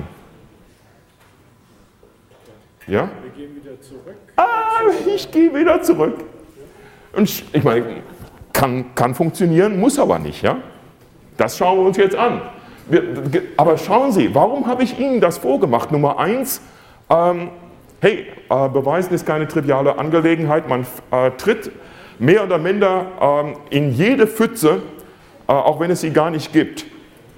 Ja? Wir gehen wieder zurück. Ich gehe wieder zurück. Und ich meine, kann funktionieren, muss aber nicht. Ja? Das schauen wir uns jetzt an. Aber schauen Sie, warum habe ich Ihnen das vorgemacht? Nummer 1, Beweisen ist keine triviale Angelegenheit. Man tritt mehr oder minder in jede Pfütze, auch wenn es sie gar nicht gibt.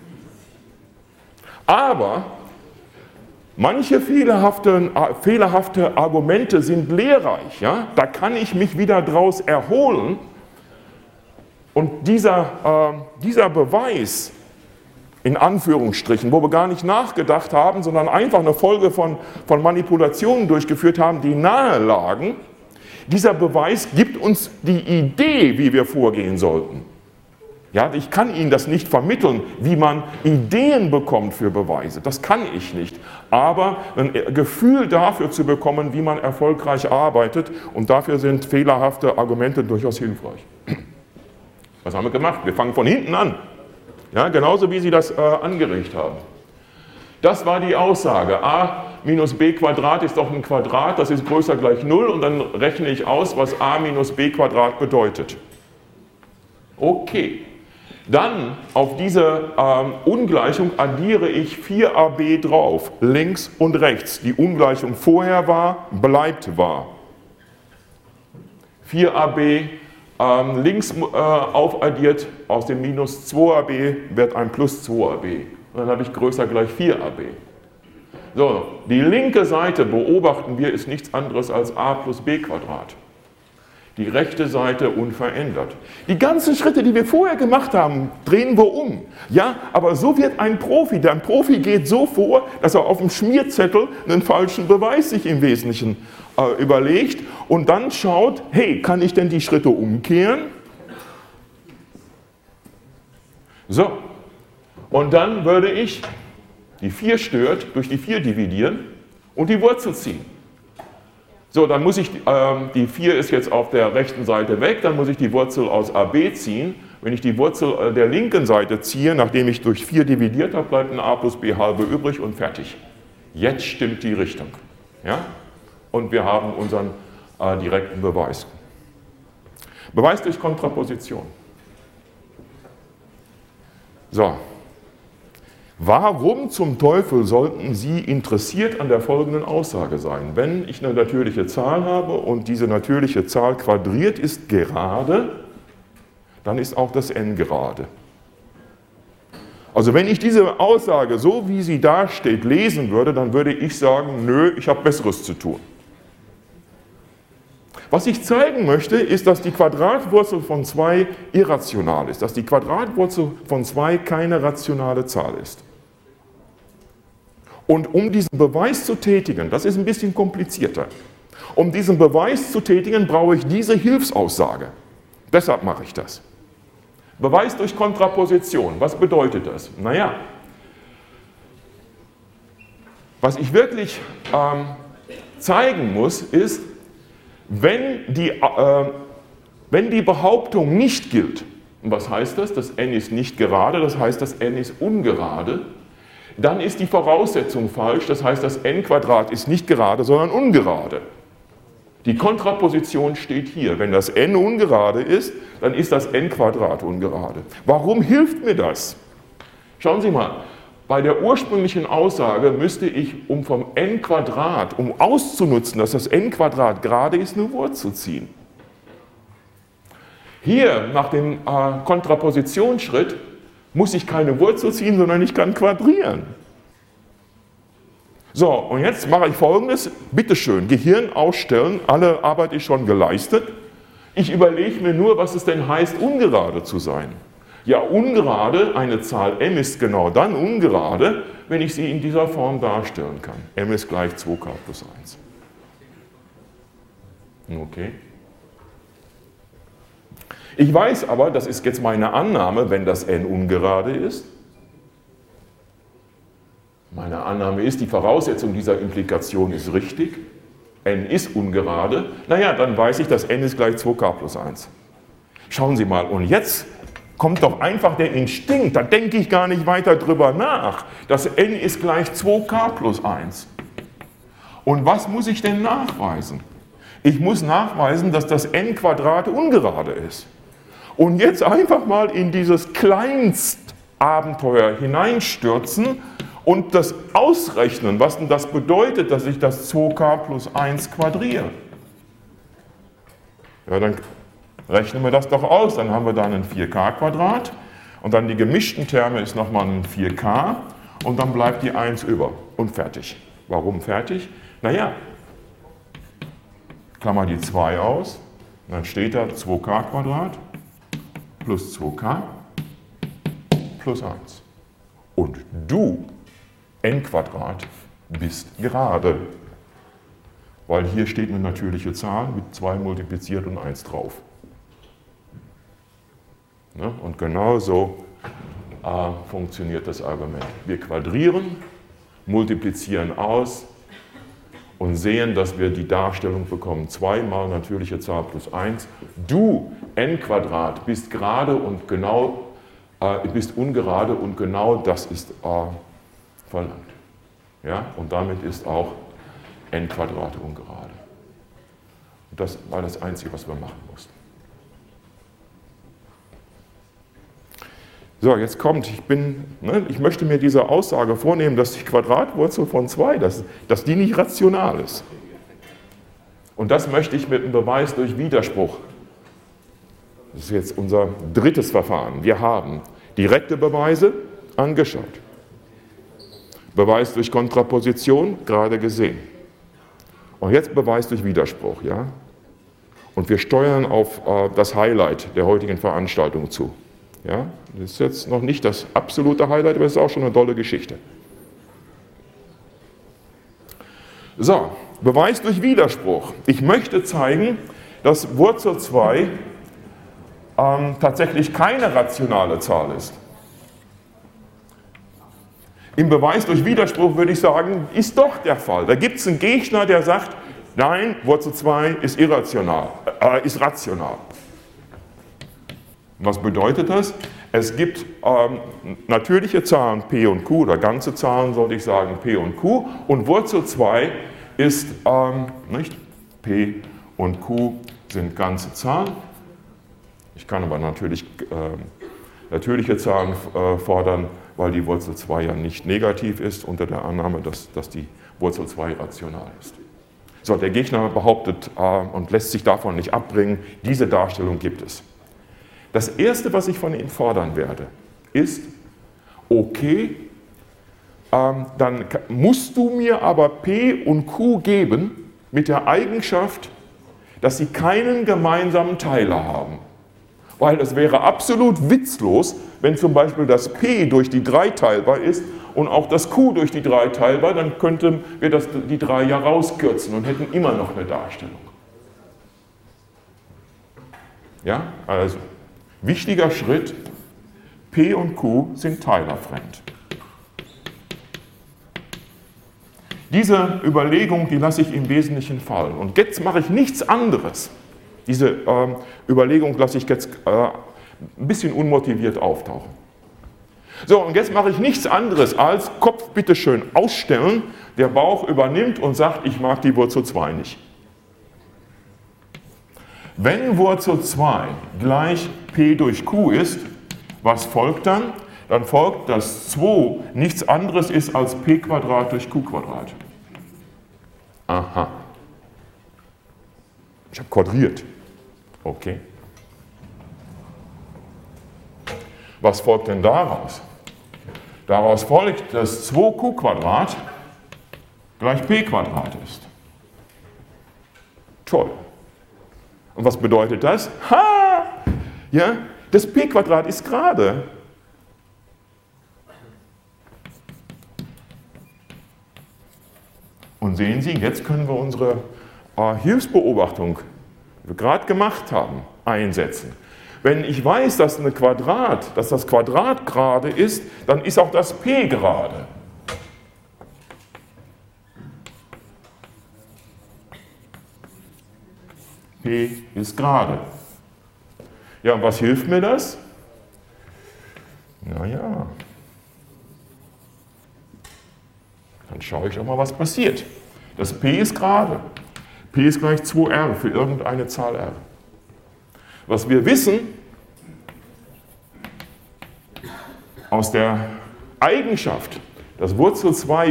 Aber manche fehlerhafte Argumente sind lehrreich. Ja? Da kann ich mich wieder draus erholen. Und dieser Beweis, in Anführungsstrichen, wo wir gar nicht nachgedacht haben, sondern einfach eine Folge von Manipulationen durchgeführt haben, die nahe lagen, dieser Beweis gibt uns die Idee, wie wir vorgehen sollten. Ja, ich kann Ihnen das nicht vermitteln, wie man Ideen bekommt für Beweise. Das kann ich nicht. Aber ein Gefühl dafür zu bekommen, wie man erfolgreich arbeitet, und dafür sind fehlerhafte Argumente durchaus hilfreich. Was haben wir gemacht? Wir fangen von hinten an. Ja, genauso wie Sie das angeregt haben. Das war die Aussage. A minus b Quadrat ist doch ein Quadrat, das ist größer gleich 0, und dann rechne ich aus, was a minus b Quadrat bedeutet. Okay. Dann auf diese Ungleichung addiere ich 4ab drauf, links und rechts. Die Ungleichung vorher war, bleibt wahr. 4ab links aufaddiert, aus dem minus 2ab wird ein plus 2ab. Und dann habe ich größer gleich 4ab. So, die linke Seite, beobachten wir, ist nichts anderes als a plus b Quadrat. Die rechte Seite unverändert. Die ganzen Schritte, die wir vorher gemacht haben, drehen wir um. Ja, aber so wird ein Profi. Der Profi geht so vor, dass er auf dem Schmierzettel einen falschen Beweis sich im Wesentlichen überlegt und dann schaut, hey, kann ich denn die Schritte umkehren? So, und dann würde ich, die 4 stört, durch die 4 dividieren und die Wurzel ziehen. So, dann muss ich, die 4 ist jetzt auf der rechten Seite weg, dann muss ich die Wurzel aus AB ziehen. Wenn ich die Wurzel der linken Seite ziehe, nachdem ich durch 4 dividiert habe, bleibt ein a plus b halbe übrig und fertig. Jetzt stimmt die Richtung. Ja? Und wir haben unseren direkten Beweis. Beweis durch Kontraposition. So. Warum zum Teufel sollten Sie interessiert an der folgenden Aussage sein? Wenn ich eine natürliche Zahl habe und diese natürliche Zahl quadriert ist gerade, dann ist auch das n gerade. Also wenn ich diese Aussage, so wie sie da steht, lesen würde, dann würde ich sagen, nö, ich habe Besseres zu tun. Was ich zeigen möchte, ist, dass die Quadratwurzel von 2 irrational ist, dass die Quadratwurzel von 2 keine rationale Zahl ist. Und um diesen Beweis zu tätigen, das ist ein bisschen komplizierter, um diesen Beweis zu tätigen, brauche ich diese Hilfsaussage. Deshalb mache ich das. Beweis durch Kontraposition, was bedeutet das? Naja, was ich wirklich zeigen muss, ist, wenn die Behauptung nicht gilt, und was heißt das? Das n ist nicht gerade, das heißt, das n ist ungerade, dann ist die Voraussetzung falsch, das heißt, das n-Quadrat ist nicht gerade, sondern ungerade. Die Kontraposition steht hier. Wenn das n ungerade ist, dann ist das n-Quadrat ungerade. Warum hilft mir das? Schauen Sie mal, bei der ursprünglichen Aussage müsste ich, um vom n-Quadrat, um auszunutzen, dass das n-Quadrat gerade ist, eine Wurzel ziehen. Hier, nach dem Kontrapositionsschritt, muss ich keine Wurzel ziehen, sondern ich kann quadrieren. So, und jetzt mache ich Folgendes. Bitte schön, Gehirn ausstellen, alle Arbeit ist schon geleistet. Ich überlege mir nur, was es denn heißt, ungerade zu sein. Ja, ungerade, eine Zahl m ist genau dann ungerade, wenn ich sie in dieser Form darstellen kann. M ist gleich 2k plus 1. Okay. Ich weiß aber, das ist jetzt meine Annahme, wenn das n ungerade ist. Meine Annahme ist, die Voraussetzung dieser Implikation ist richtig. N ist ungerade. Naja, dann weiß ich, dass n ist gleich 2k plus 1. Schauen Sie mal, und jetzt kommt doch einfach der Instinkt, da denke ich gar nicht weiter drüber nach. Das n ist gleich 2k plus 1. Und was muss ich denn nachweisen? Ich muss nachweisen, dass das n² ungerade ist. Und jetzt einfach mal in dieses Kleinstabenteuer hineinstürzen und das ausrechnen, was denn das bedeutet, dass ich das 2k plus 1 quadriere. Ja, dann rechnen wir das doch aus, dann haben wir dann ein 4k² und dann die gemischten Terme ist nochmal ein 4k und dann bleibt die 1 über und fertig. Warum fertig? Naja, Klammer die 2 aus, dann steht da 2k² plus 2k plus 1. Und du, n², bist gerade. Weil hier steht eine natürliche Zahl mit 2 multipliziert und 1 drauf. Ne? Und genau so funktioniert das Argument. Wir quadrieren, multiplizieren aus und sehen, dass wir die Darstellung bekommen. 2 mal natürliche Zahl plus 1. Du, n² bist gerade und genau, bist ungerade und genau das ist verlangt. Ja? Und damit ist auch n² ungerade. Und das war das Einzige, was wir machen mussten. So, jetzt kommt, ich möchte mir diese Aussage vornehmen, dass die Quadratwurzel von 2, dass die nicht rational ist. Und das möchte ich mit einem Beweis durch Widerspruch. Das ist jetzt unser drittes Verfahren. Wir haben direkte Beweise angeschaut. Beweis durch Kontraposition, gerade gesehen. Und jetzt Beweis durch Widerspruch, ja? Und wir steuern auf das Highlight der heutigen Veranstaltung zu. Ja? Das ist jetzt noch nicht das absolute Highlight, aber es ist auch schon eine tolle Geschichte. So, Beweis durch Widerspruch. Ich möchte zeigen, dass Wurzel 2 tatsächlich keine rationale Zahl ist. Im Beweis durch Widerspruch würde ich sagen, ist doch der Fall. Da gibt es einen Gegner, der sagt, nein, Wurzel 2 ist irrational, ist rational. Was bedeutet das? Es gibt natürliche Zahlen p und q, oder ganze Zahlen sollte ich sagen, p und q, und Wurzel 2 ist, nicht? P und q sind ganze Zahlen. Ich kann aber natürlich natürliche Zahlen fordern, weil die Wurzel 2 ja nicht negativ ist, unter der Annahme, dass die Wurzel 2 rational ist. So, der Gegner behauptet und lässt sich davon nicht abbringen, diese Darstellung gibt es. Das Erste, was ich von Ihnen fordern werde, ist, okay, dann musst du mir aber P und Q geben mit der Eigenschaft, dass sie keinen gemeinsamen Teiler haben. Weil es wäre absolut witzlos, wenn zum Beispiel das P durch die 3 teilbar ist und auch das Q durch die 3 teilbar, dann könnten wir die 3 ja rauskürzen und hätten immer noch eine Darstellung. Ja, also wichtiger Schritt, P und Q sind teilerfremd. Diese Überlegung, die lasse ich im Wesentlichen fallen. Und jetzt mache ich nichts anderes. Diese Überlegung lasse ich jetzt ein bisschen unmotiviert auftauchen. So, und jetzt mache ich nichts anderes als Kopf bitte schön ausstellen, der Bauch übernimmt und sagt, ich mag die Wurzel 2 nicht. Wenn Wurzel 2 gleich p durch q ist, was folgt dann? Dann folgt, dass 2 nichts anderes ist als p² durch q². Aha. Ich habe quadriert. Okay. Was folgt denn daraus? Daraus folgt, dass 2q² gleich p² ist. Toll. Und was bedeutet das? Ha! Ja, das p² ist gerade. Und sehen Sie, jetzt können wir unsere Hilfsbeobachtung, die wir gerade gemacht haben, einsetzen. Wenn ich weiß, dass das Quadrat gerade ist, dann ist auch das p gerade. P ist gerade. Ja, und was hilft mir das? Naja, dann schaue ich doch mal, was passiert. Das P ist gerade. P ist gleich 2r für irgendeine Zahl r. Was wir wissen aus der Eigenschaft, dass Wurzel 2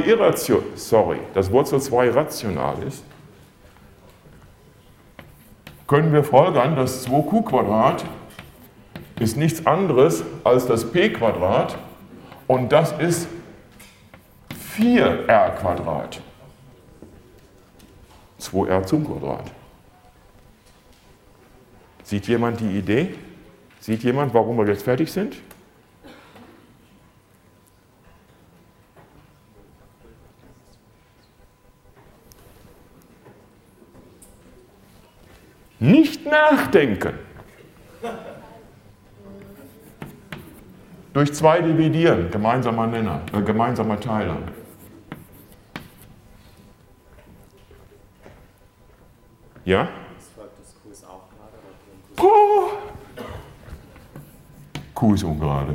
rational ist, können wir folgern, dass 2q² ist nichts anderes als das p² und das ist 4r². 2r zum Quadrat. Sieht jemand die Idee? Sieht jemand, warum wir jetzt fertig sind? Nicht nachdenken. Durch 2 dividieren, gemeinsamer Nenner, gemeinsamer Teiler. Ja? Q ist auch gerade. Oh. Q ist ungerade.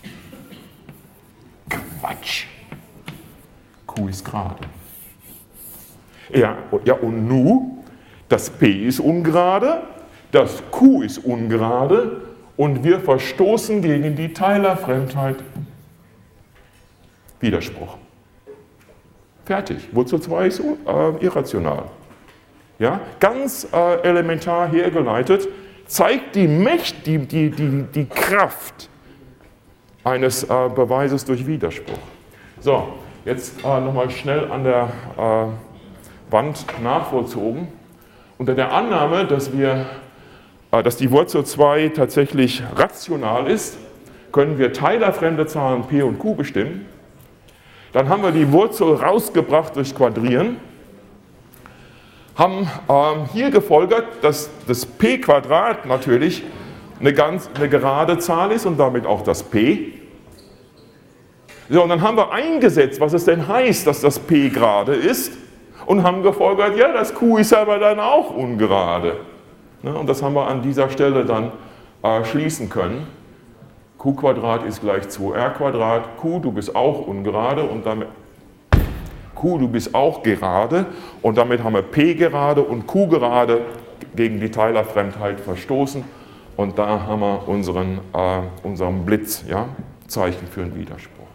Quatsch. Q ist gerade. Ja, und nu? Das P ist ungerade, das Q ist ungerade und wir verstoßen gegen die Teilerfremdheit. Widerspruch. Fertig. Wurzel 2 ist irrational. Ja? Ganz elementar hergeleitet, zeigt die Kraft eines Beweises durch Widerspruch. So, jetzt nochmal schnell an der Wand nachvollzogen. Unter der Annahme, dass die Wurzel 2 tatsächlich rational ist, können wir teilerfremde Zahlen p und q bestimmen. Dann haben wir die Wurzel rausgebracht durch Quadrieren, haben hier gefolgert, dass das p² natürlich eine gerade Zahl ist und damit auch das p. So, und dann haben wir eingesetzt, was es denn heißt, dass das p gerade ist. Und haben gefolgert, ja, das Q ist aber dann auch ungerade. Und das haben wir an dieser Stelle dann schließen können. Q² ist gleich 2r², Q, du bist auch ungerade und damit Q, du bist auch gerade und damit haben wir P gerade und Q gerade gegen die Teilerfremdheit verstoßen und da haben wir unseren Blitz, ja, Zeichen für einen Widerspruch.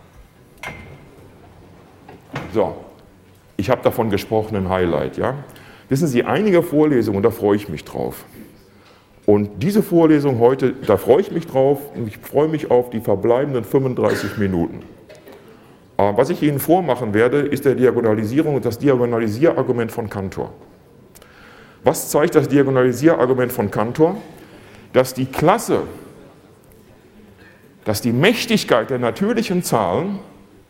So. Ich habe davon gesprochen, ein Highlight. Ja? Wissen Sie, einige Vorlesungen, da freue ich mich drauf. Und diese Vorlesung heute, da freue ich mich drauf und ich freue mich auf die verbleibenden 35 Minuten. Was ich Ihnen vormachen werde, ist der Diagonalisierung und das Diagonalisierargument von Cantor. Was zeigt das Diagonalisierargument von Cantor? Dass die Mächtigkeit der natürlichen Zahlen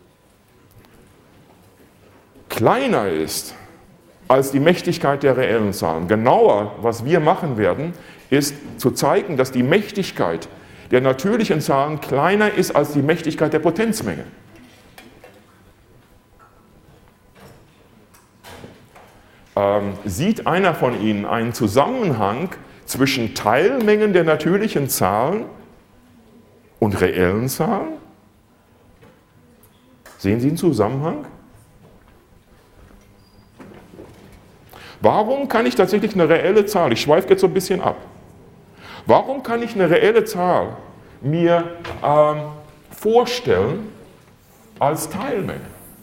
kleiner ist als die Mächtigkeit der reellen Zahlen. Genauer, was wir machen werden, ist zu zeigen, dass die Mächtigkeit der natürlichen Zahlen kleiner ist als die Mächtigkeit der Potenzmenge. Sieht einer von Ihnen einen Zusammenhang zwischen Teilmengen der natürlichen Zahlen und reellen Zahlen? Sehen Sie einen Zusammenhang? Warum kann ich tatsächlich eine reelle Zahl, ich schweife jetzt so ein bisschen ab, warum kann ich eine reelle Zahl mir vorstellen als Teilmenge?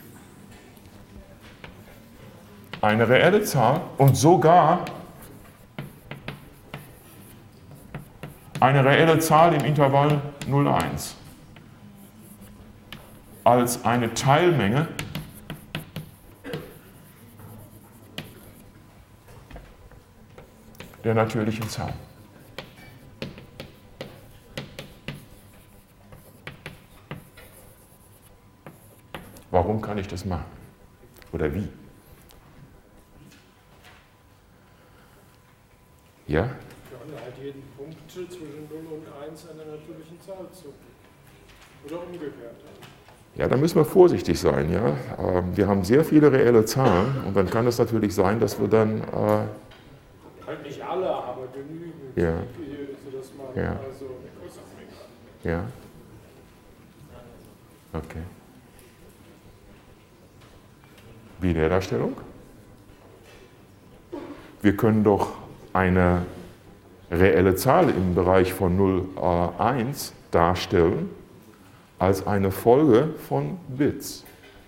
Eine reelle Zahl und sogar eine reelle Zahl im Intervall 0,1 als eine Teilmenge der natürlichen Zahlen. Warum kann ich das machen? Oder wie? Ja? Wir können halt jeden Punkt zwischen 0 und 1 einer natürlichen Zahl zu. Oder umgekehrt. Ja, da müssen wir vorsichtig sein. Ja? Wir haben sehr viele reelle Zahlen und dann kann es natürlich sein, dass wir dann... halt nicht alle, aber genügend, ja. sodass man Ja. also Ja. Okay. Binärdarstellung? Wir können doch eine reelle Zahl im Bereich von 0, 1 darstellen als eine Folge von Bits.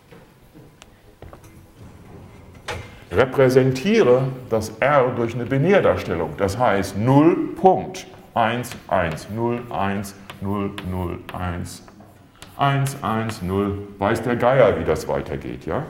Repräsentiere das R durch eine Binärdarstellung, das heißt 0, Punkt, 1, 1, 0, 1, 0, 0, 1, 1, 1, 0, weiß der Geier, wie das weitergeht, ja?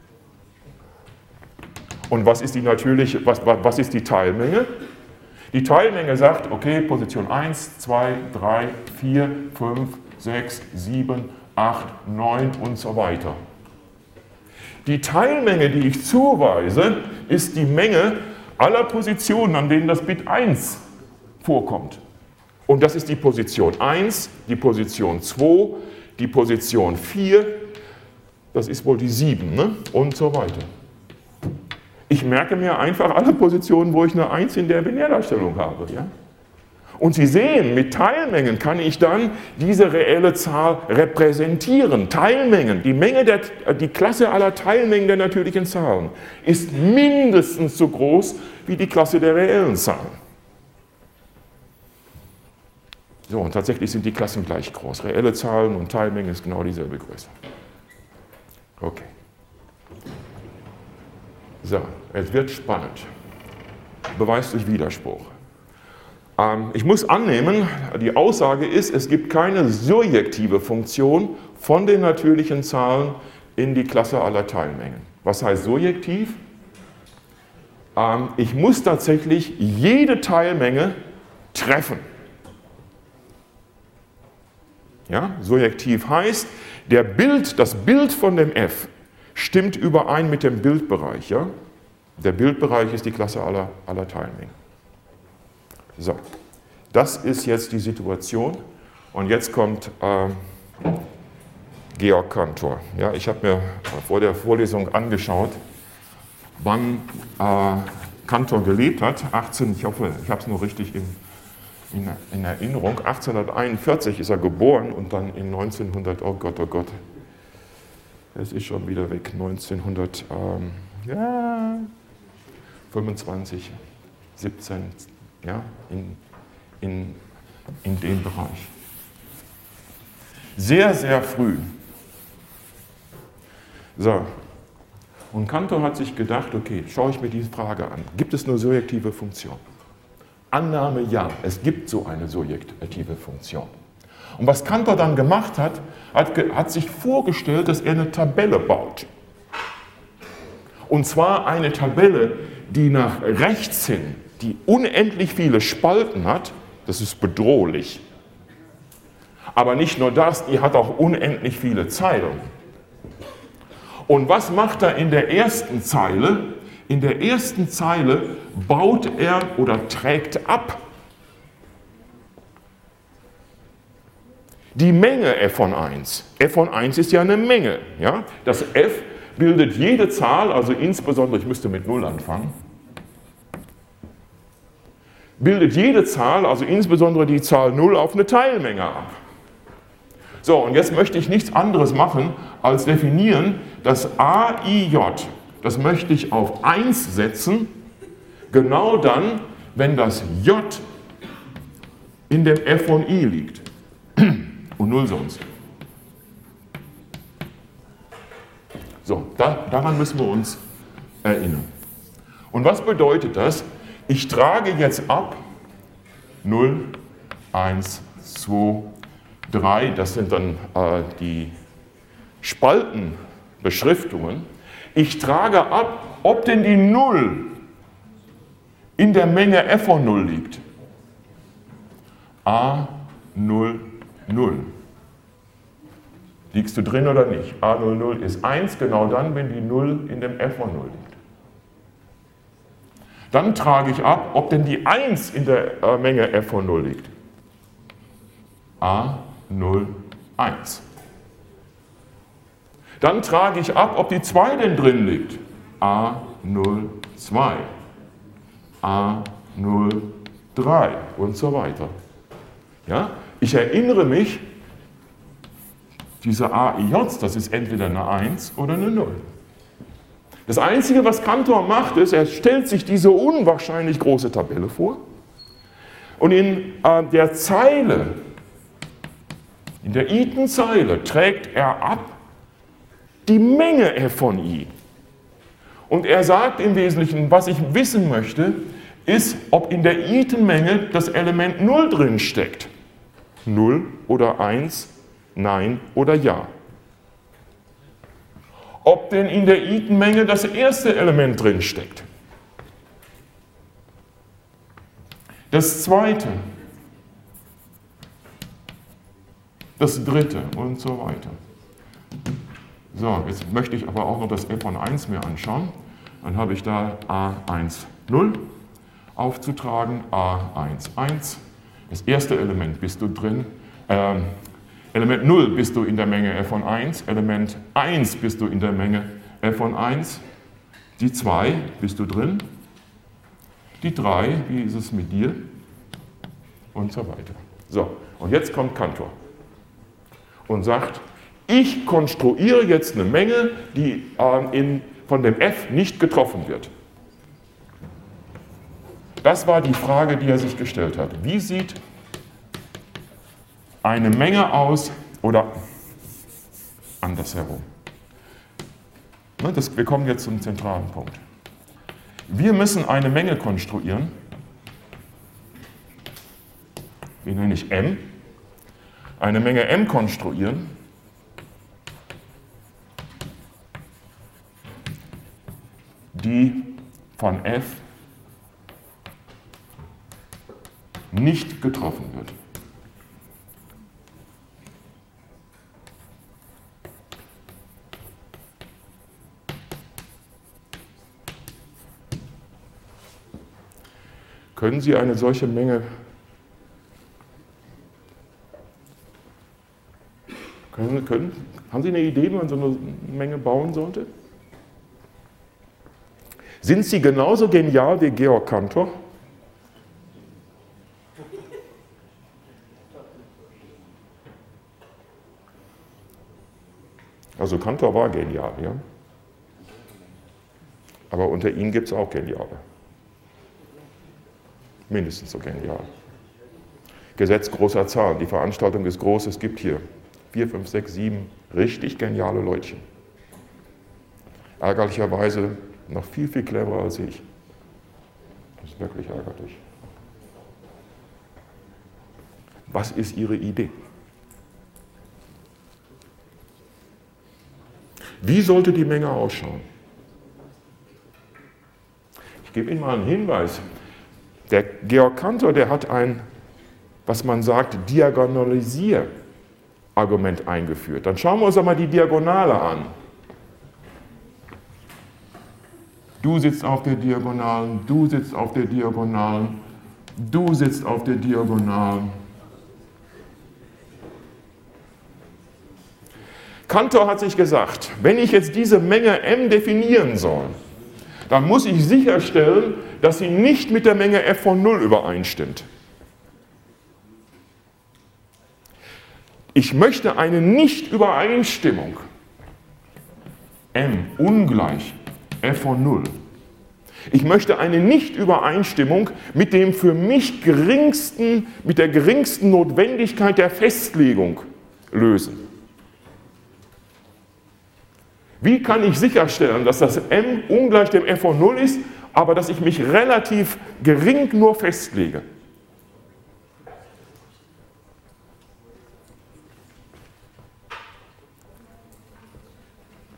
Und was ist die natürliche, was ist die Teilmenge? Die Teilmenge sagt, okay, Position 1, 2, 3, 4, 5, 6, 7, 8, 9 und so weiter. Die Teilmenge, die ich zuweise, ist die Menge aller Positionen, an denen das Bit 1 vorkommt. Und das ist die Position 1, die Position 2, die Position 4, das ist wohl die 7, ne? Und so weiter. Ich merke mir einfach alle Positionen, wo ich eine 1 in der Binärdarstellung habe. Ja? Und Sie sehen, mit Teilmengen kann ich dann diese reelle Zahl repräsentieren. Teilmengen, die Klasse aller Teilmengen der natürlichen Zahlen ist mindestens so groß wie die Klasse der reellen Zahlen. So, und tatsächlich sind die Klassen gleich groß. Reelle Zahlen und Teilmengen ist genau dieselbe Größe. Okay. So, es wird spannend. Beweis durch Widerspruch. Ich muss annehmen, die Aussage ist, es gibt keine surjektive Funktion von den natürlichen Zahlen in die Klasse aller Teilmengen. Was heißt surjektiv? Ich muss tatsächlich jede Teilmenge treffen. Ja, surjektiv heißt, das Bild von dem f stimmt überein mit dem Bildbereich. Ja? Der Bildbereich ist die Klasse aller Teilmengen. So, das ist jetzt die Situation und jetzt kommt Georg Cantor. Ja, ich habe mir vor der Vorlesung angeschaut, wann Cantor gelebt hat. Ich hoffe, ich habe es nur richtig in Erinnerung. 1841 ist er geboren und dann in 1900, oh Gott, es ist schon wieder weg, 1925, 17, ja, in dem Bereich. Sehr, sehr früh. So, und Cantor hat sich gedacht, okay, schaue ich mir diese Frage an. Gibt es eine surjektive Funktion? Annahme ja, es gibt so eine surjektive Funktion. Und was Cantor dann gemacht hat, hat sich vorgestellt, dass er eine Tabelle baut. Und zwar eine Tabelle, die nach rechts hin, die unendlich viele Spalten hat, das ist bedrohlich. Aber nicht nur das, die hat auch unendlich viele Zeilen. Und was macht er in der ersten Zeile? In der ersten Zeile baut er oder trägt ab die Menge f von 1. F von 1 ist ja eine Menge. Ja? Das f bildet jede Zahl, also insbesondere, ich müsste mit 0 anfangen, bildet jede Zahl, also insbesondere die Zahl 0, auf eine Teilmenge ab. So, und jetzt möchte ich nichts anderes machen, als definieren, dass AIJ, das möchte ich auf 1 setzen, genau dann, wenn das J in dem f von I liegt. Und 0 sonst. So, daran müssen wir uns erinnern. Und was bedeutet das? Ich trage jetzt ab 0, 1, 2, 3, das sind dann die Spaltenbeschriftungen. Ich trage ab, ob denn die 0 in der Menge f von 0 liegt. A 0, 0. Liegst du drin oder nicht? A 0, 0 ist 1, genau dann, wenn die 0 in dem f von 0 liegt. Dann trage ich ab, ob denn die 1 in der Menge f von 0 liegt. A 0, 1. Dann trage ich ab, ob die 2 denn drin liegt. A 0, 2. A 0, 3 und so weiter. Ja? Ich erinnere mich, diese AIJ, das ist entweder eine 1 oder eine 0. Das Einzige, was Cantor macht, ist, er stellt sich diese unwahrscheinlich große Tabelle vor und in der Zeile, in der iten-Zeile, trägt er ab die Menge f von i. Und er sagt im Wesentlichen, was ich wissen möchte, ist, ob in der iten-Menge das Element 0 drin steckt. 0 oder 1, Nein oder Ja. Ob denn in der iten-Menge das erste Element drin steckt. Das zweite. Das dritte und so weiter. So, jetzt möchte ich aber auch noch das f von 1 mir anschauen. Dann habe ich da A1, 0 aufzutragen, A1, 1. Das erste Element bist du drin. Element 0 bist du in der Menge f von 1, Element 1 bist du in der Menge f von 1, die 2 bist du drin, die 3, wie ist es mit dir und so weiter. So, und jetzt kommt Cantor und sagt, ich konstruiere jetzt eine Menge, die von dem f nicht getroffen wird. Das war die Frage, die er sich gestellt hat. Wie sieht eine Menge aus, oder andersherum. Wir kommen jetzt zum zentralen Punkt. Wir müssen eine Menge konstruieren, die nenne ich M, eine Menge M konstruieren, die von F nicht getroffen wird. Können Sie eine solche Menge, haben Sie eine Idee, wie man so eine Menge bauen sollte? Sind Sie genauso genial wie Georg Cantor? Also Cantor war genial, ja? Aber unter Ihnen gibt es auch Geniale. Mindestens so genial. Gesetz großer Zahlen. Die Veranstaltung ist groß. Es gibt hier 4, 5, 6, 7 richtig geniale Leutchen. Ärgerlicherweise noch viel, viel cleverer als ich. Das ist wirklich ärgerlich. Was ist Ihre Idee? Wie sollte die Menge ausschauen? Ich gebe Ihnen mal einen Hinweis. Der Georg Cantor, der hat ein, was man sagt, Diagonalisier-Argument eingeführt. Dann schauen wir uns einmal die Diagonale an. Du sitzt auf der Diagonalen, du sitzt auf der Diagonalen, du sitzt auf der Diagonalen. Cantor hat sich gesagt, wenn ich jetzt diese Menge M definieren soll, dann muss ich sicherstellen, dass sie nicht mit der Menge f von 0 übereinstimmt. Ich möchte eine Nichtübereinstimmung m ungleich f von 0. Ich möchte eine Nichtübereinstimmung mit dem für mich mit der geringsten Notwendigkeit der Festlegung lösen. Wie kann ich sicherstellen, dass das m ungleich dem f von 0 ist, aber dass ich mich relativ gering nur festlege?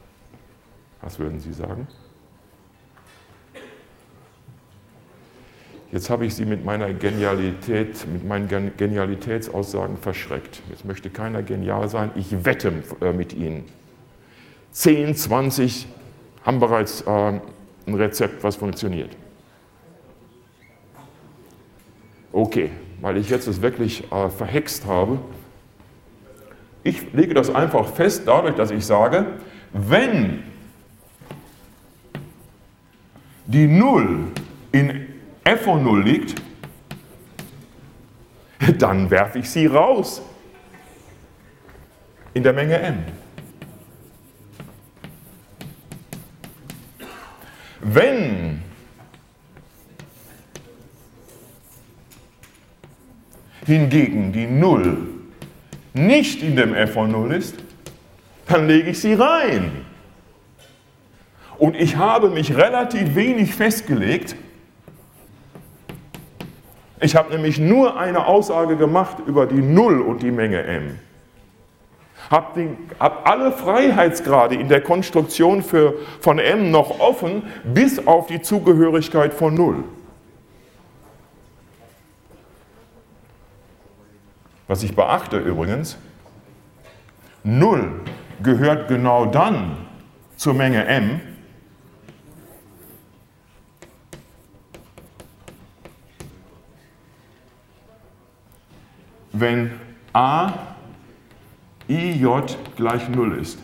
Was würden Sie sagen? Jetzt habe ich Sie mit meinen Genialitätsaussagen verschreckt. Jetzt möchte keiner genial sein. Ich wette mit Ihnen. 10, 20 haben bereits ein Rezept, was funktioniert. Okay, weil ich jetzt es wirklich verhext habe. Ich lege das einfach fest dadurch, dass ich sage, wenn die 0 in f von 0 liegt, dann werfe ich sie raus in der Menge m. Wenn hingegen die 0 nicht in dem f von 0 ist, dann lege ich sie rein. Und ich habe mich relativ wenig festgelegt. Ich habe nämlich nur eine Aussage gemacht über die 0 und die Menge m. Habe alle Freiheitsgrade in der Konstruktion von m noch offen, bis auf die Zugehörigkeit von 0. Was ich beachte übrigens, 0 gehört genau dann zur Menge m, wenn a ij gleich 0 ist.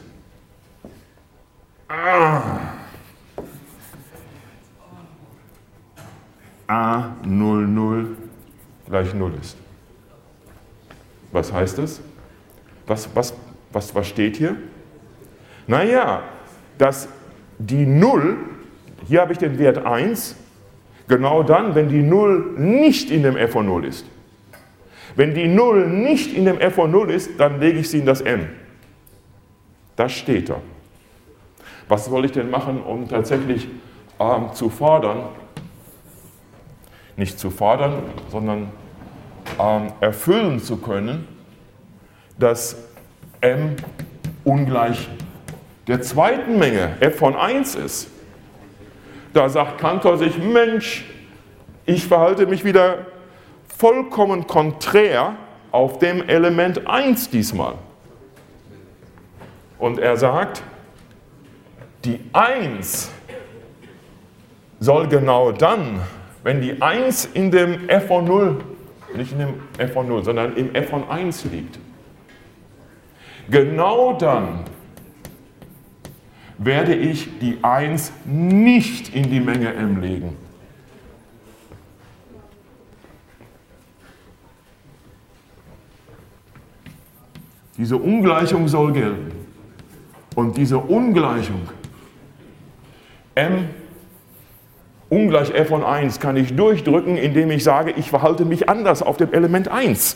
A 0 0 gleich 0 ist. Was heißt das? Was steht hier? Naja, dass die 0, hier habe ich den Wert 1, genau dann, wenn die 0 nicht in dem f von 0 ist. Wenn die 0 nicht in dem f von 0 ist, dann lege ich sie in das m. Das steht da. Was soll ich denn machen, um tatsächlich zu fordern? Nicht zu fordern, sondern erfüllen zu können, dass m ungleich der zweiten Menge f von 1 ist. Da sagt Cantor sich, Mensch, ich verhalte mich wieder vollkommen konträr auf dem Element 1 diesmal. Und er sagt, die 1 soll genau dann, wenn die 1 in dem f von 0, nicht in dem f von 0, sondern im f von 1 liegt, genau dann werde ich die 1 nicht in die Menge m legen. Diese Ungleichung soll gelten. Und diese Ungleichung m ungleich f von 1 kann ich durchdrücken, indem ich sage, ich verhalte mich anders auf dem Element 1.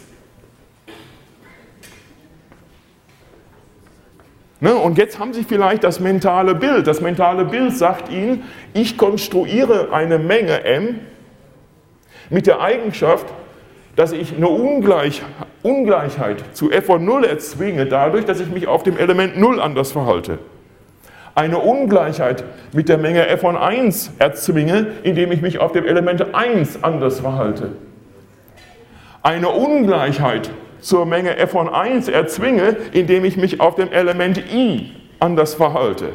Ne? Und jetzt haben Sie vielleicht das mentale Bild. Das mentale Bild sagt Ihnen, ich konstruiere eine Menge m mit der Eigenschaft, dass ich eine Ungleichheit zu f von 0 erzwinge, dadurch, dass ich mich auf dem Element 0 anders verhalte. Eine Ungleichheit mit der Menge f von 1 erzwinge, indem ich mich auf dem Element 1 anders verhalte. Eine Ungleichheit zur Menge f von 1 erzwinge, indem ich mich auf dem Element i anders verhalte.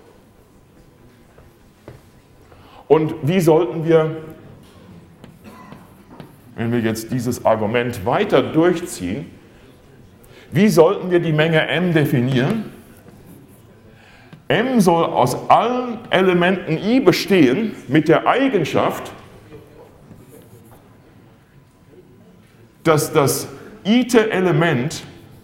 Und wie sollten wir, wenn wir jetzt dieses Argument weiter durchziehen, wie sollten wir die Menge m definieren? M soll aus allen Elementen i bestehen mit der Eigenschaft, dass das i-te Element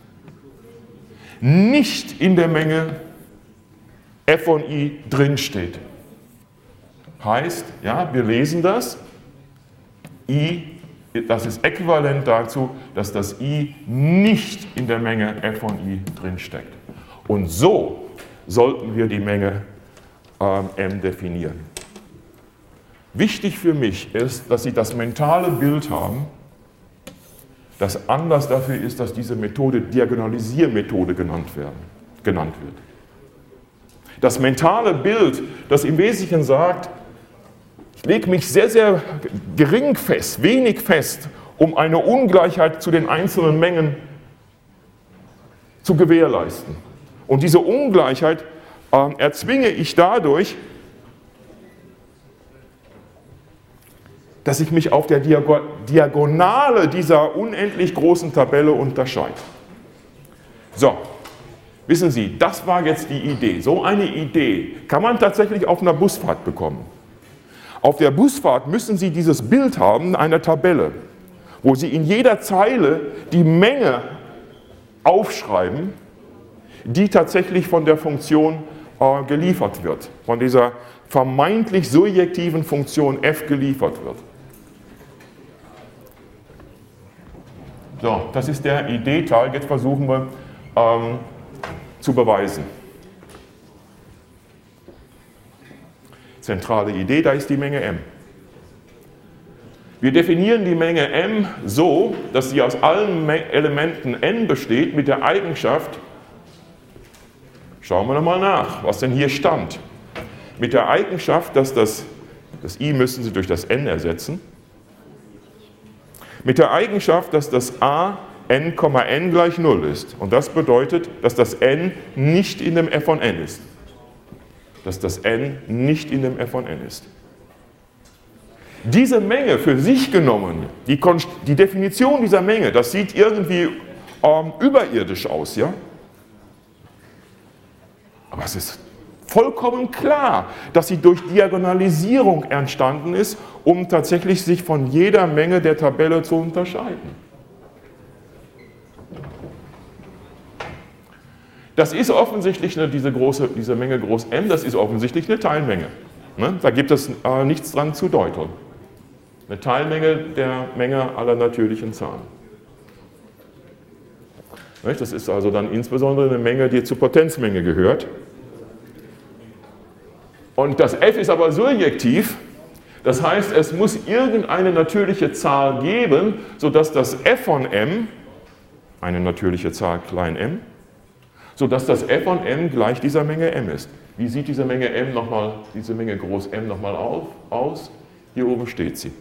nicht in der Menge f von i drinsteht. Heißt, ja, wir lesen das, i, das ist äquivalent dazu, dass das i nicht in der Menge f von i drinsteckt. Und so sollten wir die Menge m definieren. Wichtig für mich ist, dass Sie das mentale Bild haben, das Anlass dafür ist, dass diese Methode Diagonalisiermethode genannt wird. Das mentale Bild, das im Wesentlichen sagt, Ich lege mich sehr, sehr gering fest, wenig fest, um eine Ungleichheit zu den einzelnen Mengen zu gewährleisten. Und diese Ungleichheit erzwinge ich dadurch, dass ich mich auf der Diagonale dieser unendlich großen Tabelle unterscheide. So, wissen Sie, das war jetzt die Idee. So eine Idee kann man tatsächlich auf einer Busfahrt bekommen. Auf der Busfahrt müssen Sie dieses Bild haben einer Tabelle, wo Sie in jeder Zeile die Menge aufschreiben, die tatsächlich von der Funktion geliefert wird, von dieser vermeintlich surjektiven Funktion f geliefert wird. So, das ist der Idee-Teil. Jetzt versuchen wir zu beweisen. Zentrale Idee, da ist die Menge m. Wir definieren die Menge m so, dass sie aus allen Elementen n besteht mit der Eigenschaft, schauen wir nochmal nach, was denn hier stand. Mit der Eigenschaft, dass das i müssen Sie durch das n ersetzen, mit der Eigenschaft, dass das a n, n gleich 0 ist. Und das bedeutet, dass das n nicht in dem f von n ist. Dass das n nicht in dem f von n ist. Diese Menge für sich genommen, die Definition dieser Menge, das sieht irgendwie überirdisch aus, ja? Aber es ist vollkommen klar, dass sie durch Diagonalisierung entstanden ist, um tatsächlich sich von jeder Menge der Tabelle zu unterscheiden. Das ist offensichtlich diese Menge groß m, das ist offensichtlich eine Teilmenge. Ne? Da gibt es nichts dran zu deuteln. Eine Teilmenge der Menge aller natürlichen Zahlen. Das ist also dann insbesondere eine Menge, die zur Potenzmenge gehört. Und das f ist aber surjektiv, das heißt, es muss irgendeine natürliche Zahl geben, sodass das f von m, eine natürliche Zahl klein m, sodass das f von m gleich dieser Menge m ist. Wie sieht diese Menge m nochmal, diese Menge groß m nochmal aus? Hier oben steht sie.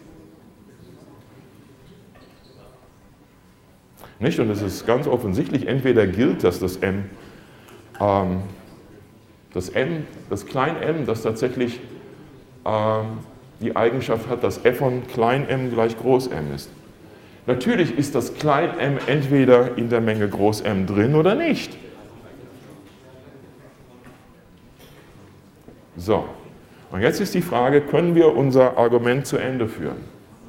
Nicht? Und es ist ganz offensichtlich, entweder gilt, dass das klein m, das tatsächlich die Eigenschaft hat, dass f von klein m gleich groß m ist. Natürlich ist das klein m entweder in der Menge groß m drin oder nicht. So, und jetzt ist die Frage, können wir unser Argument zu Ende führen?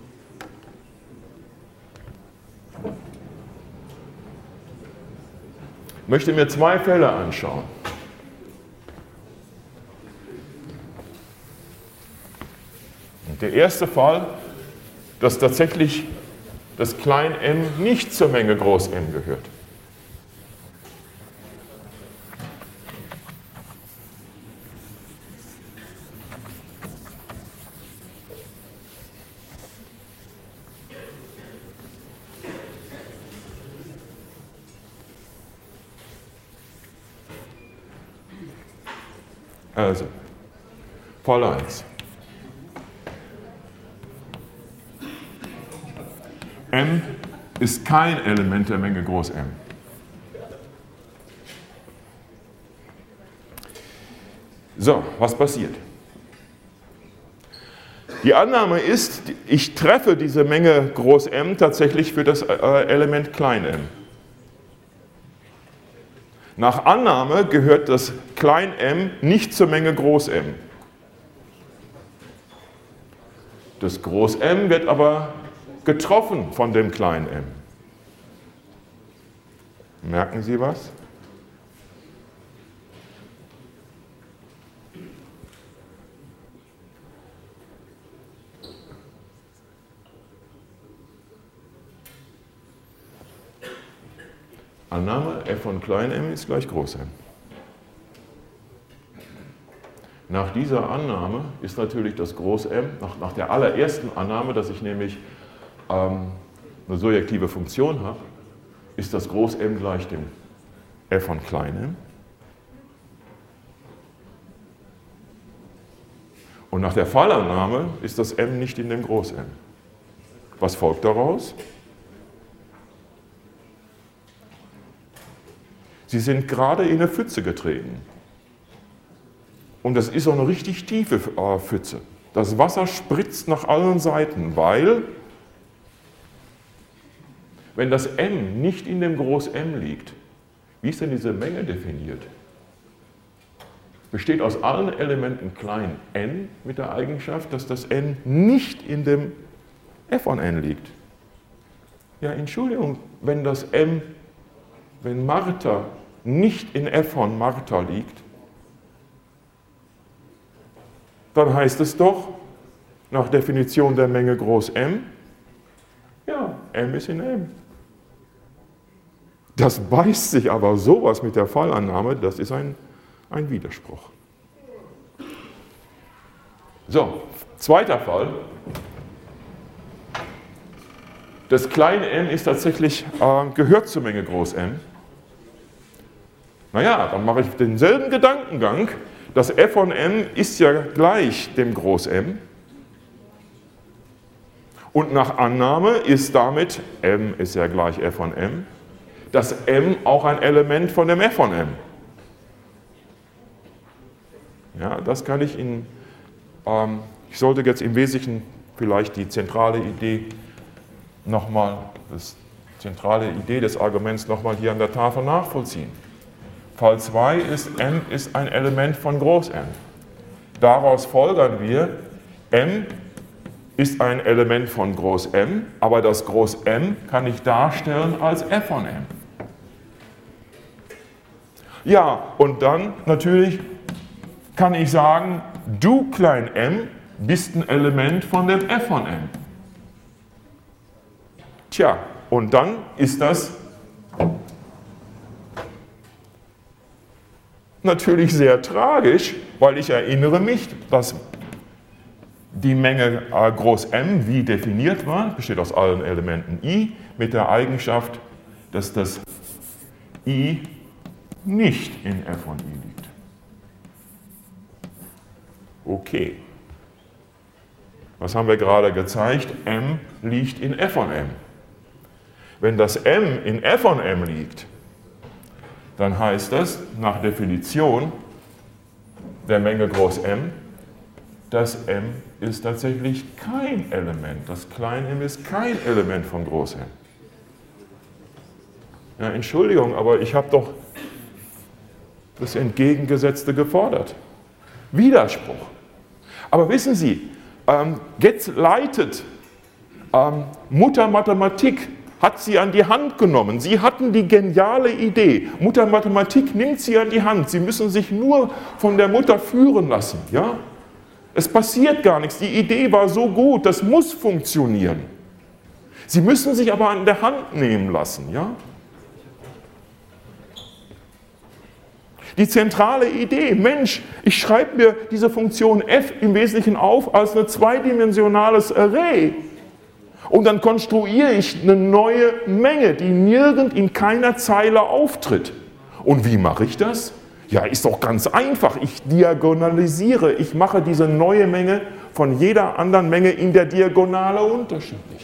Ich möchte mir zwei Fälle anschauen. Und der erste Fall, dass tatsächlich das klein m nicht zur Menge groß m gehört. Also, Fall 1. M ist kein Element der Menge groß M. So, was passiert? Die Annahme ist, ich treffe diese Menge groß M tatsächlich für das Element klein m. Nach Annahme gehört das klein m nicht zur Menge groß m. Das groß m wird aber getroffen von dem kleinen m. Merken Sie was? Annahme f von klein m ist gleich groß m. Nach dieser Annahme ist natürlich das groß m, nach der allerersten Annahme, dass ich nämlich eine surjektive Funktion habe, ist das groß m gleich dem f von klein m. Und nach der Fallannahme ist das m nicht in dem Groß-M. Was folgt daraus? Sie sind gerade in eine Pfütze getreten. Und das ist auch eine richtig tiefe Pfütze. Das Wasser spritzt nach allen Seiten, weil, wenn das m nicht in dem Groß-M liegt, wie ist denn diese Menge definiert? Besteht aus allen Elementen klein n mit der Eigenschaft, dass das n nicht in dem f von n liegt. Ja, Entschuldigung, wenn das m, wenn Martha nicht in f von Martha liegt, dann heißt es doch, nach Definition der Menge groß M, ja, M ist in M. Das beißt sich aber sowas mit der Fallannahme, das ist ein Widerspruch. So, zweiter Fall. Das kleine m ist tatsächlich, gehört zur Menge groß M. Naja, dann mache ich denselben Gedankengang. Das f von m ist ja gleich dem Groß M. Und nach Annahme ist damit, m ist ja gleich f von m, das m auch ein Element von dem f von m. Ja, das kann ich Ihnen, ich sollte jetzt im Wesentlichen vielleicht die zentrale Idee nochmal, die zentrale Idee des Arguments nochmal hier an der Tafel nachvollziehen. Fall 2 ist, m ist ein Element von Groß M. Daraus folgern wir, m ist ein Element von Groß M, aber das Groß M kann ich darstellen als f von m. Ja, und dann natürlich kann ich sagen, du klein m bist ein Element von dem f von m. Tja, und dann ist das natürlich sehr tragisch, weil ich erinnere mich, dass die Menge groß M, wie definiert war, besteht aus allen Elementen I, mit der Eigenschaft, dass das I nicht in f von I liegt. Okay. Was haben wir gerade gezeigt? M liegt in f von M. Wenn das M in f von M liegt, dann heißt das nach Definition der Menge groß M, das M ist tatsächlich kein Element. Das klein m ist kein Element von groß M. Ja, Entschuldigung, aber ich habe doch das Entgegengesetzte gefordert. Widerspruch. Aber wissen Sie, jetzt leitet Mutter Mathematik, hat sie an die Hand genommen. Sie hatten die geniale Idee. Mutter Mathematik nimmt sie an die Hand. Sie müssen sich nur von der Mutter führen lassen. Ja? Es passiert gar nichts. Die Idee war so gut, das muss funktionieren. Sie müssen sich aber an der Hand nehmen lassen. Ja? Die zentrale Idee, Mensch, ich schreibe mir diese Funktion f im Wesentlichen auf als ein zweidimensionales Array. Und dann konstruiere ich eine neue Menge, die nirgend in keiner Zeile auftritt. Und wie mache ich das? Ja, ist doch ganz einfach. Ich diagonalisiere. Ich mache diese neue Menge von jeder anderen Menge in der Diagonale unterschiedlich.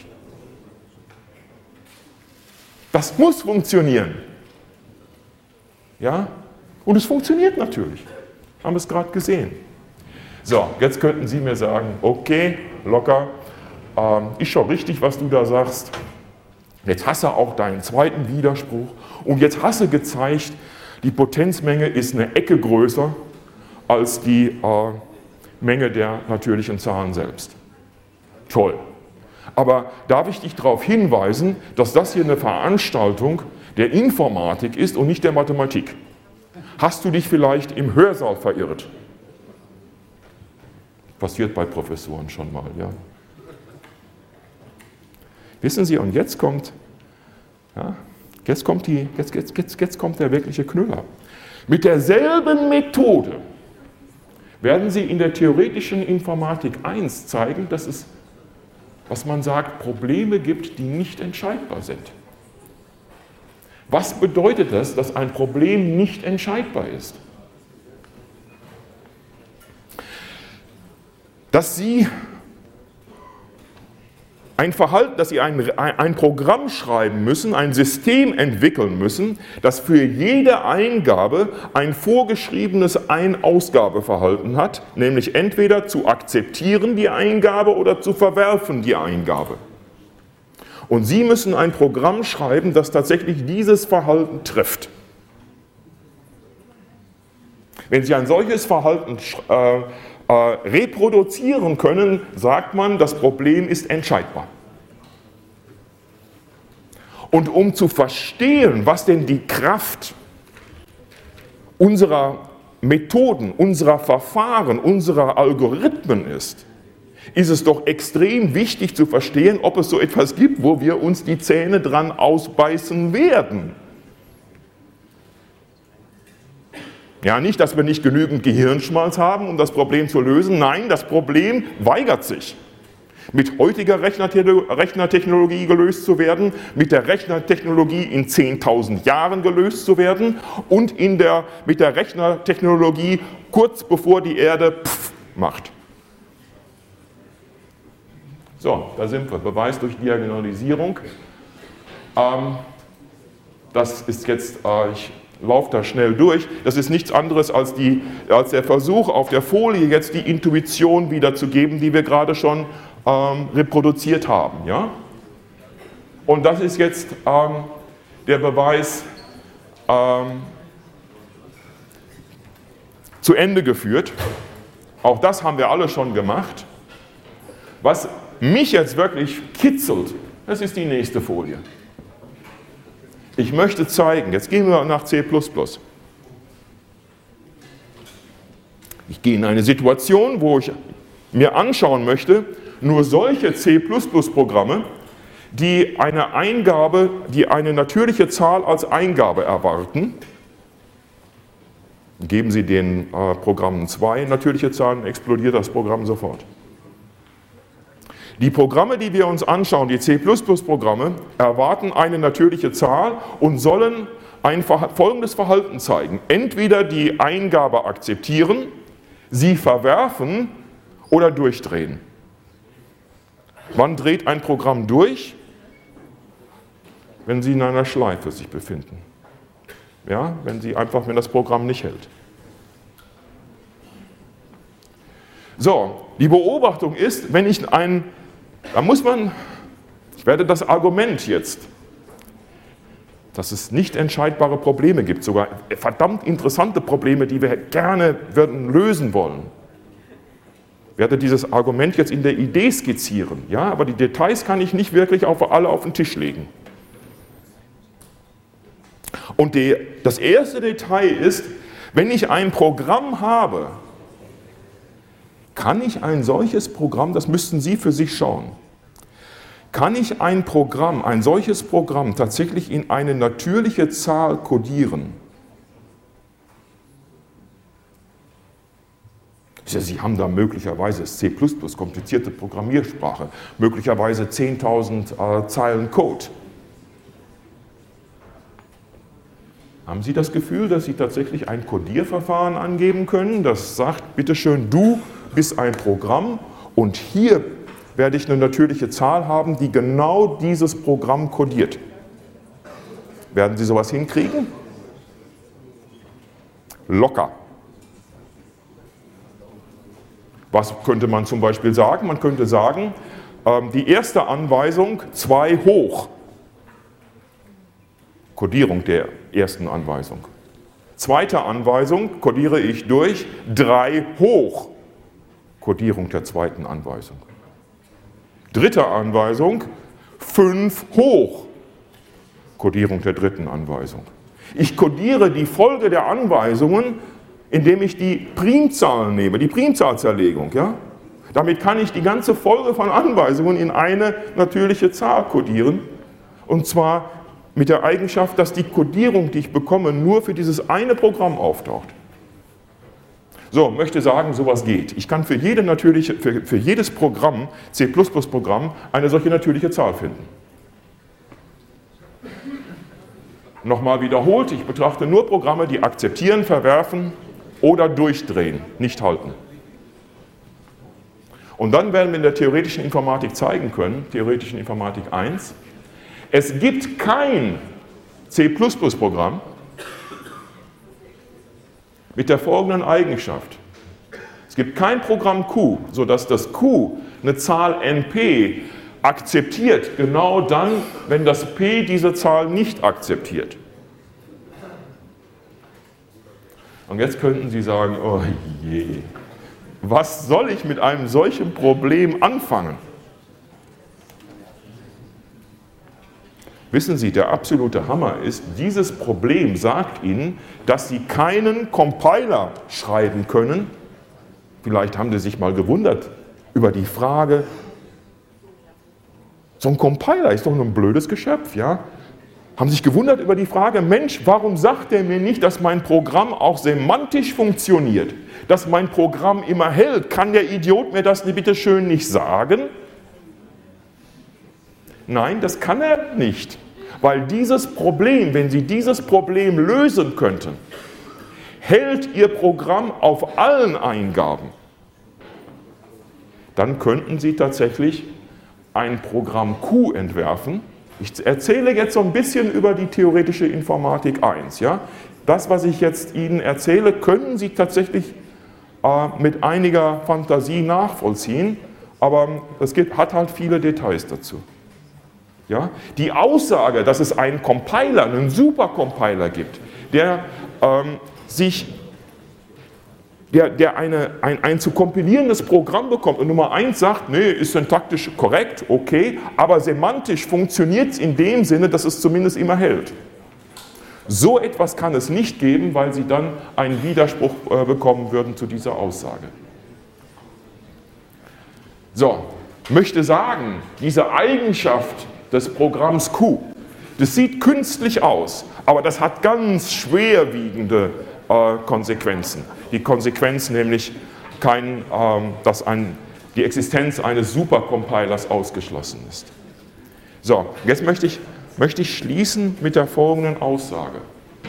Das muss funktionieren. Ja? Und es funktioniert natürlich. Haben wir es gerade gesehen. So, jetzt könnten Sie mir sagen, okay, locker, ist schon richtig, was du da sagst. Jetzt hast du auch deinen zweiten Widerspruch und jetzt hast du gezeigt, die Potenzmenge ist eine Ecke größer als die Menge der natürlichen Zahlen selbst. Toll. Aber darf ich dich darauf hinweisen, dass das hier eine Veranstaltung der Informatik ist und nicht der Mathematik? Hast du dich vielleicht im Hörsaal verirrt? Passiert bei Professoren schon mal, ja. Wissen Sie, und jetzt kommt, ja, jetzt kommt der wirkliche Knüller. Mit derselben Methode werden Sie in der theoretischen Informatik 1 zeigen, dass es, was man sagt, Probleme gibt, die nicht entscheidbar sind. Was bedeutet das, dass ein Problem nicht entscheidbar ist? dass Sie ein Programm schreiben müssen, ein System entwickeln müssen, das für jede Eingabe ein vorgeschriebenes Ein-Ausgabeverhalten hat, nämlich entweder zu akzeptieren die Eingabe oder zu verwerfen die Eingabe. Und Sie müssen ein Programm schreiben, das tatsächlich dieses Verhalten trifft. Wenn Sie ein solches Verhalten reproduzieren können, sagt man, das Problem ist entscheidbar. Und um zu verstehen, was denn die Kraft unserer Methoden, unserer Verfahren, unserer Algorithmen ist es doch extrem wichtig zu verstehen, ob es so etwas gibt, wo wir uns die Zähne dran ausbeißen werden. Ja, nicht, dass wir nicht genügend Gehirnschmalz haben, um das Problem zu lösen. Nein, das Problem weigert sich, mit heutiger Rechnertechnologie gelöst zu werden, mit der Rechnertechnologie in 10.000 Jahren gelöst zu werden und mit der Rechnertechnologie kurz bevor die Erde macht. So, da sind wir. Beweis durch Diagonalisierung. Das ist jetzt, ich laufe da schnell durch. Das ist nichts anderes als der Versuch, auf der Folie jetzt die Intuition wiederzugeben, die wir gerade schon reproduziert haben. Ja? Und das ist jetzt der Beweis zu Ende geführt. Auch das haben wir alle schon gemacht. Was mich jetzt wirklich kitzelt, das ist die nächste Folie. Ich möchte zeigen, jetzt gehen wir nach C++. Ich gehe in eine Situation, wo ich mir anschauen möchte, nur solche C++-Programme, die eine natürliche Zahl als Eingabe erwarten. Geben Sie den Programmen 2 natürliche Zahlen, explodiert das Programm sofort. Die Programme, die wir uns anschauen, die C++-Programme, erwarten eine natürliche Zahl und sollen folgendes Verhalten zeigen. Entweder die Eingabe akzeptieren, sie verwerfen oder durchdrehen. Wann dreht ein Programm durch? Wenn Sie in einer Schleife sich befinden. Ja, wenn das Programm nicht hält. So, die Beobachtung ist, ich werde das Argument jetzt, dass es nicht entscheidbare Probleme gibt, sogar verdammt interessante Probleme, die wir gerne würden lösen wollen. Ich werde dieses Argument jetzt in der Idee skizzieren, ja, aber die Details kann ich nicht wirklich alle auf den Tisch legen. Und das erste Detail ist, wenn ich ein Programm habe, kann ich ein solches Programm, das müssten Sie für sich schauen, kann ich ein solches Programm tatsächlich in eine natürliche Zahl kodieren? Sie haben da möglicherweise C++, komplizierte Programmiersprache, möglicherweise 10.000 Zeilen Code. Haben Sie das Gefühl, dass Sie tatsächlich ein Codierverfahren angeben können, das sagt, bitteschön, du bist ein Programm und hier werde ich eine natürliche Zahl haben, die genau dieses Programm codiert. Werden Sie sowas hinkriegen? Locker. Was könnte man zum Beispiel sagen? Man könnte sagen, die erste Anweisung 2 hoch. Codierung der ersten Anweisung. Zweite Anweisung codiere ich durch 3 hoch. Codierung der zweiten Anweisung. Dritte Anweisung 5 hoch. Codierung der dritten Anweisung. Ich codiere die Folge der Anweisungen, indem ich die Primzahlen nehme, die Primzahlzerlegung. Ja? Damit kann ich die ganze Folge von Anweisungen in eine natürliche Zahl codieren. Und zwar mit der Eigenschaft, dass die Codierung, die ich bekomme, nur für dieses eine Programm auftaucht. So, möchte sagen, sowas geht. Ich kann für jedes Programm, C++-Programm, eine solche natürliche Zahl finden. Nochmal wiederholt, ich betrachte nur Programme, die akzeptieren, verwerfen oder durchdrehen, nicht halten. Und dann werden wir in der theoretischen Informatik zeigen können, theoretischen Informatik 1, es gibt kein C++-Programm mit der folgenden Eigenschaft. Es gibt kein Programm Q, sodass das Q eine Zahl NP akzeptiert, genau dann, wenn das P diese Zahl nicht akzeptiert. Und jetzt könnten Sie sagen, oh je, was soll ich mit einem solchen Problem anfangen? Wissen Sie, der absolute Hammer ist, dieses Problem sagt Ihnen, dass Sie keinen Compiler schreiben können. Vielleicht haben Sie sich mal gewundert über die Frage, so ein Compiler ist doch nur ein blödes Geschöpf, ja? Haben sich gewundert über die Frage, Mensch, warum sagt er mir nicht, dass mein Programm auch semantisch funktioniert? Dass mein Programm immer hält? Kann der Idiot mir das bitte schön nicht sagen? Nein, das kann er nicht, weil dieses Problem, wenn Sie dieses Problem lösen könnten, hält Ihr Programm auf allen Eingaben, dann könnten Sie tatsächlich ein Programm Q entwerfen. Ich erzähle jetzt so ein bisschen über die theoretische Informatik 1. Ja? Das, was ich jetzt Ihnen erzähle, können Sie tatsächlich mit einiger Fantasie nachvollziehen, aber es hat halt viele Details dazu. Ja? Die Aussage, dass es einen Compiler, einen Supercompiler gibt, der ein zu kompilierendes Programm bekommt und Nummer 1 sagt, nee, ist syntaktisch korrekt, okay, aber semantisch funktioniert es in dem Sinne, dass es zumindest immer hält. So etwas kann es nicht geben, weil Sie dann einen Widerspruch bekommen würden zu dieser Aussage. So, möchte sagen, diese Eigenschaft des Programms Q, das sieht künstlich aus, aber das hat ganz schwerwiegende Konsequenzen. Die Konsequenz nämlich, dass die Existenz eines Supercompilers ausgeschlossen ist. So, jetzt möchte ich schließen mit der folgenden Aussage.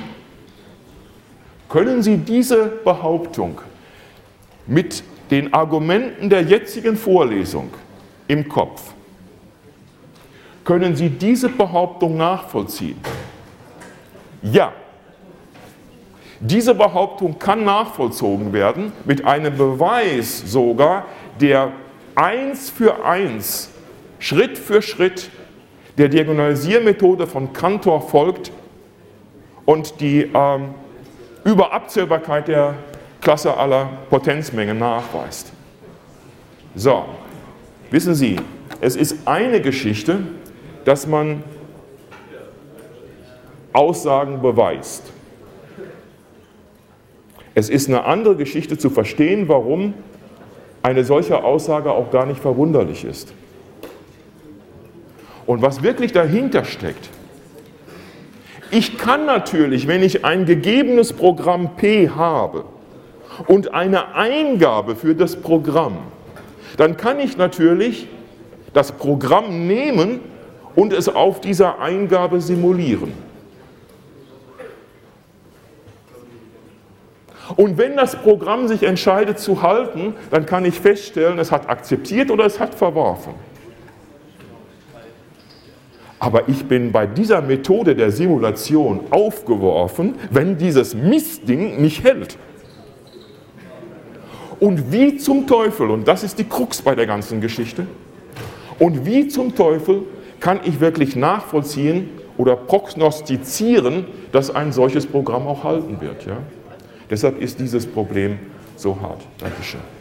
Können Sie diese Behauptung mit den Argumenten der jetzigen Vorlesung im Kopf, können Sie diese Behauptung nachvollziehen? Ja. Diese Behauptung kann nachvollzogen werden mit einem Beweis sogar, der 1 für 1, Schritt für Schritt der Diagonalisiermethode von Cantor folgt und die Überabzählbarkeit der Klasse aller Potenzmengen nachweist. So, wissen Sie, es ist eine Geschichte, dass man Aussagen beweist. Es ist eine andere Geschichte zu verstehen, warum eine solche Aussage auch gar nicht verwunderlich ist. Und was wirklich dahinter steckt, ich kann natürlich, wenn ich ein gegebenes Programm P habe und eine Eingabe für das Programm, dann kann ich natürlich das Programm nehmen und es auf dieser Eingabe simulieren. Und wenn das Programm sich entscheidet zu halten, dann kann ich feststellen, es hat akzeptiert oder es hat verworfen. Aber ich bin bei dieser Methode der Simulation aufgeworfen, wenn dieses Mistding nicht hält. Und wie zum Teufel, und das ist die Krux bei der ganzen Geschichte, und wie zum Teufel kann ich wirklich nachvollziehen oder prognostizieren, dass ein solches Programm auch halten wird. Ja? Deshalb ist dieses Problem so hart. Dankeschön.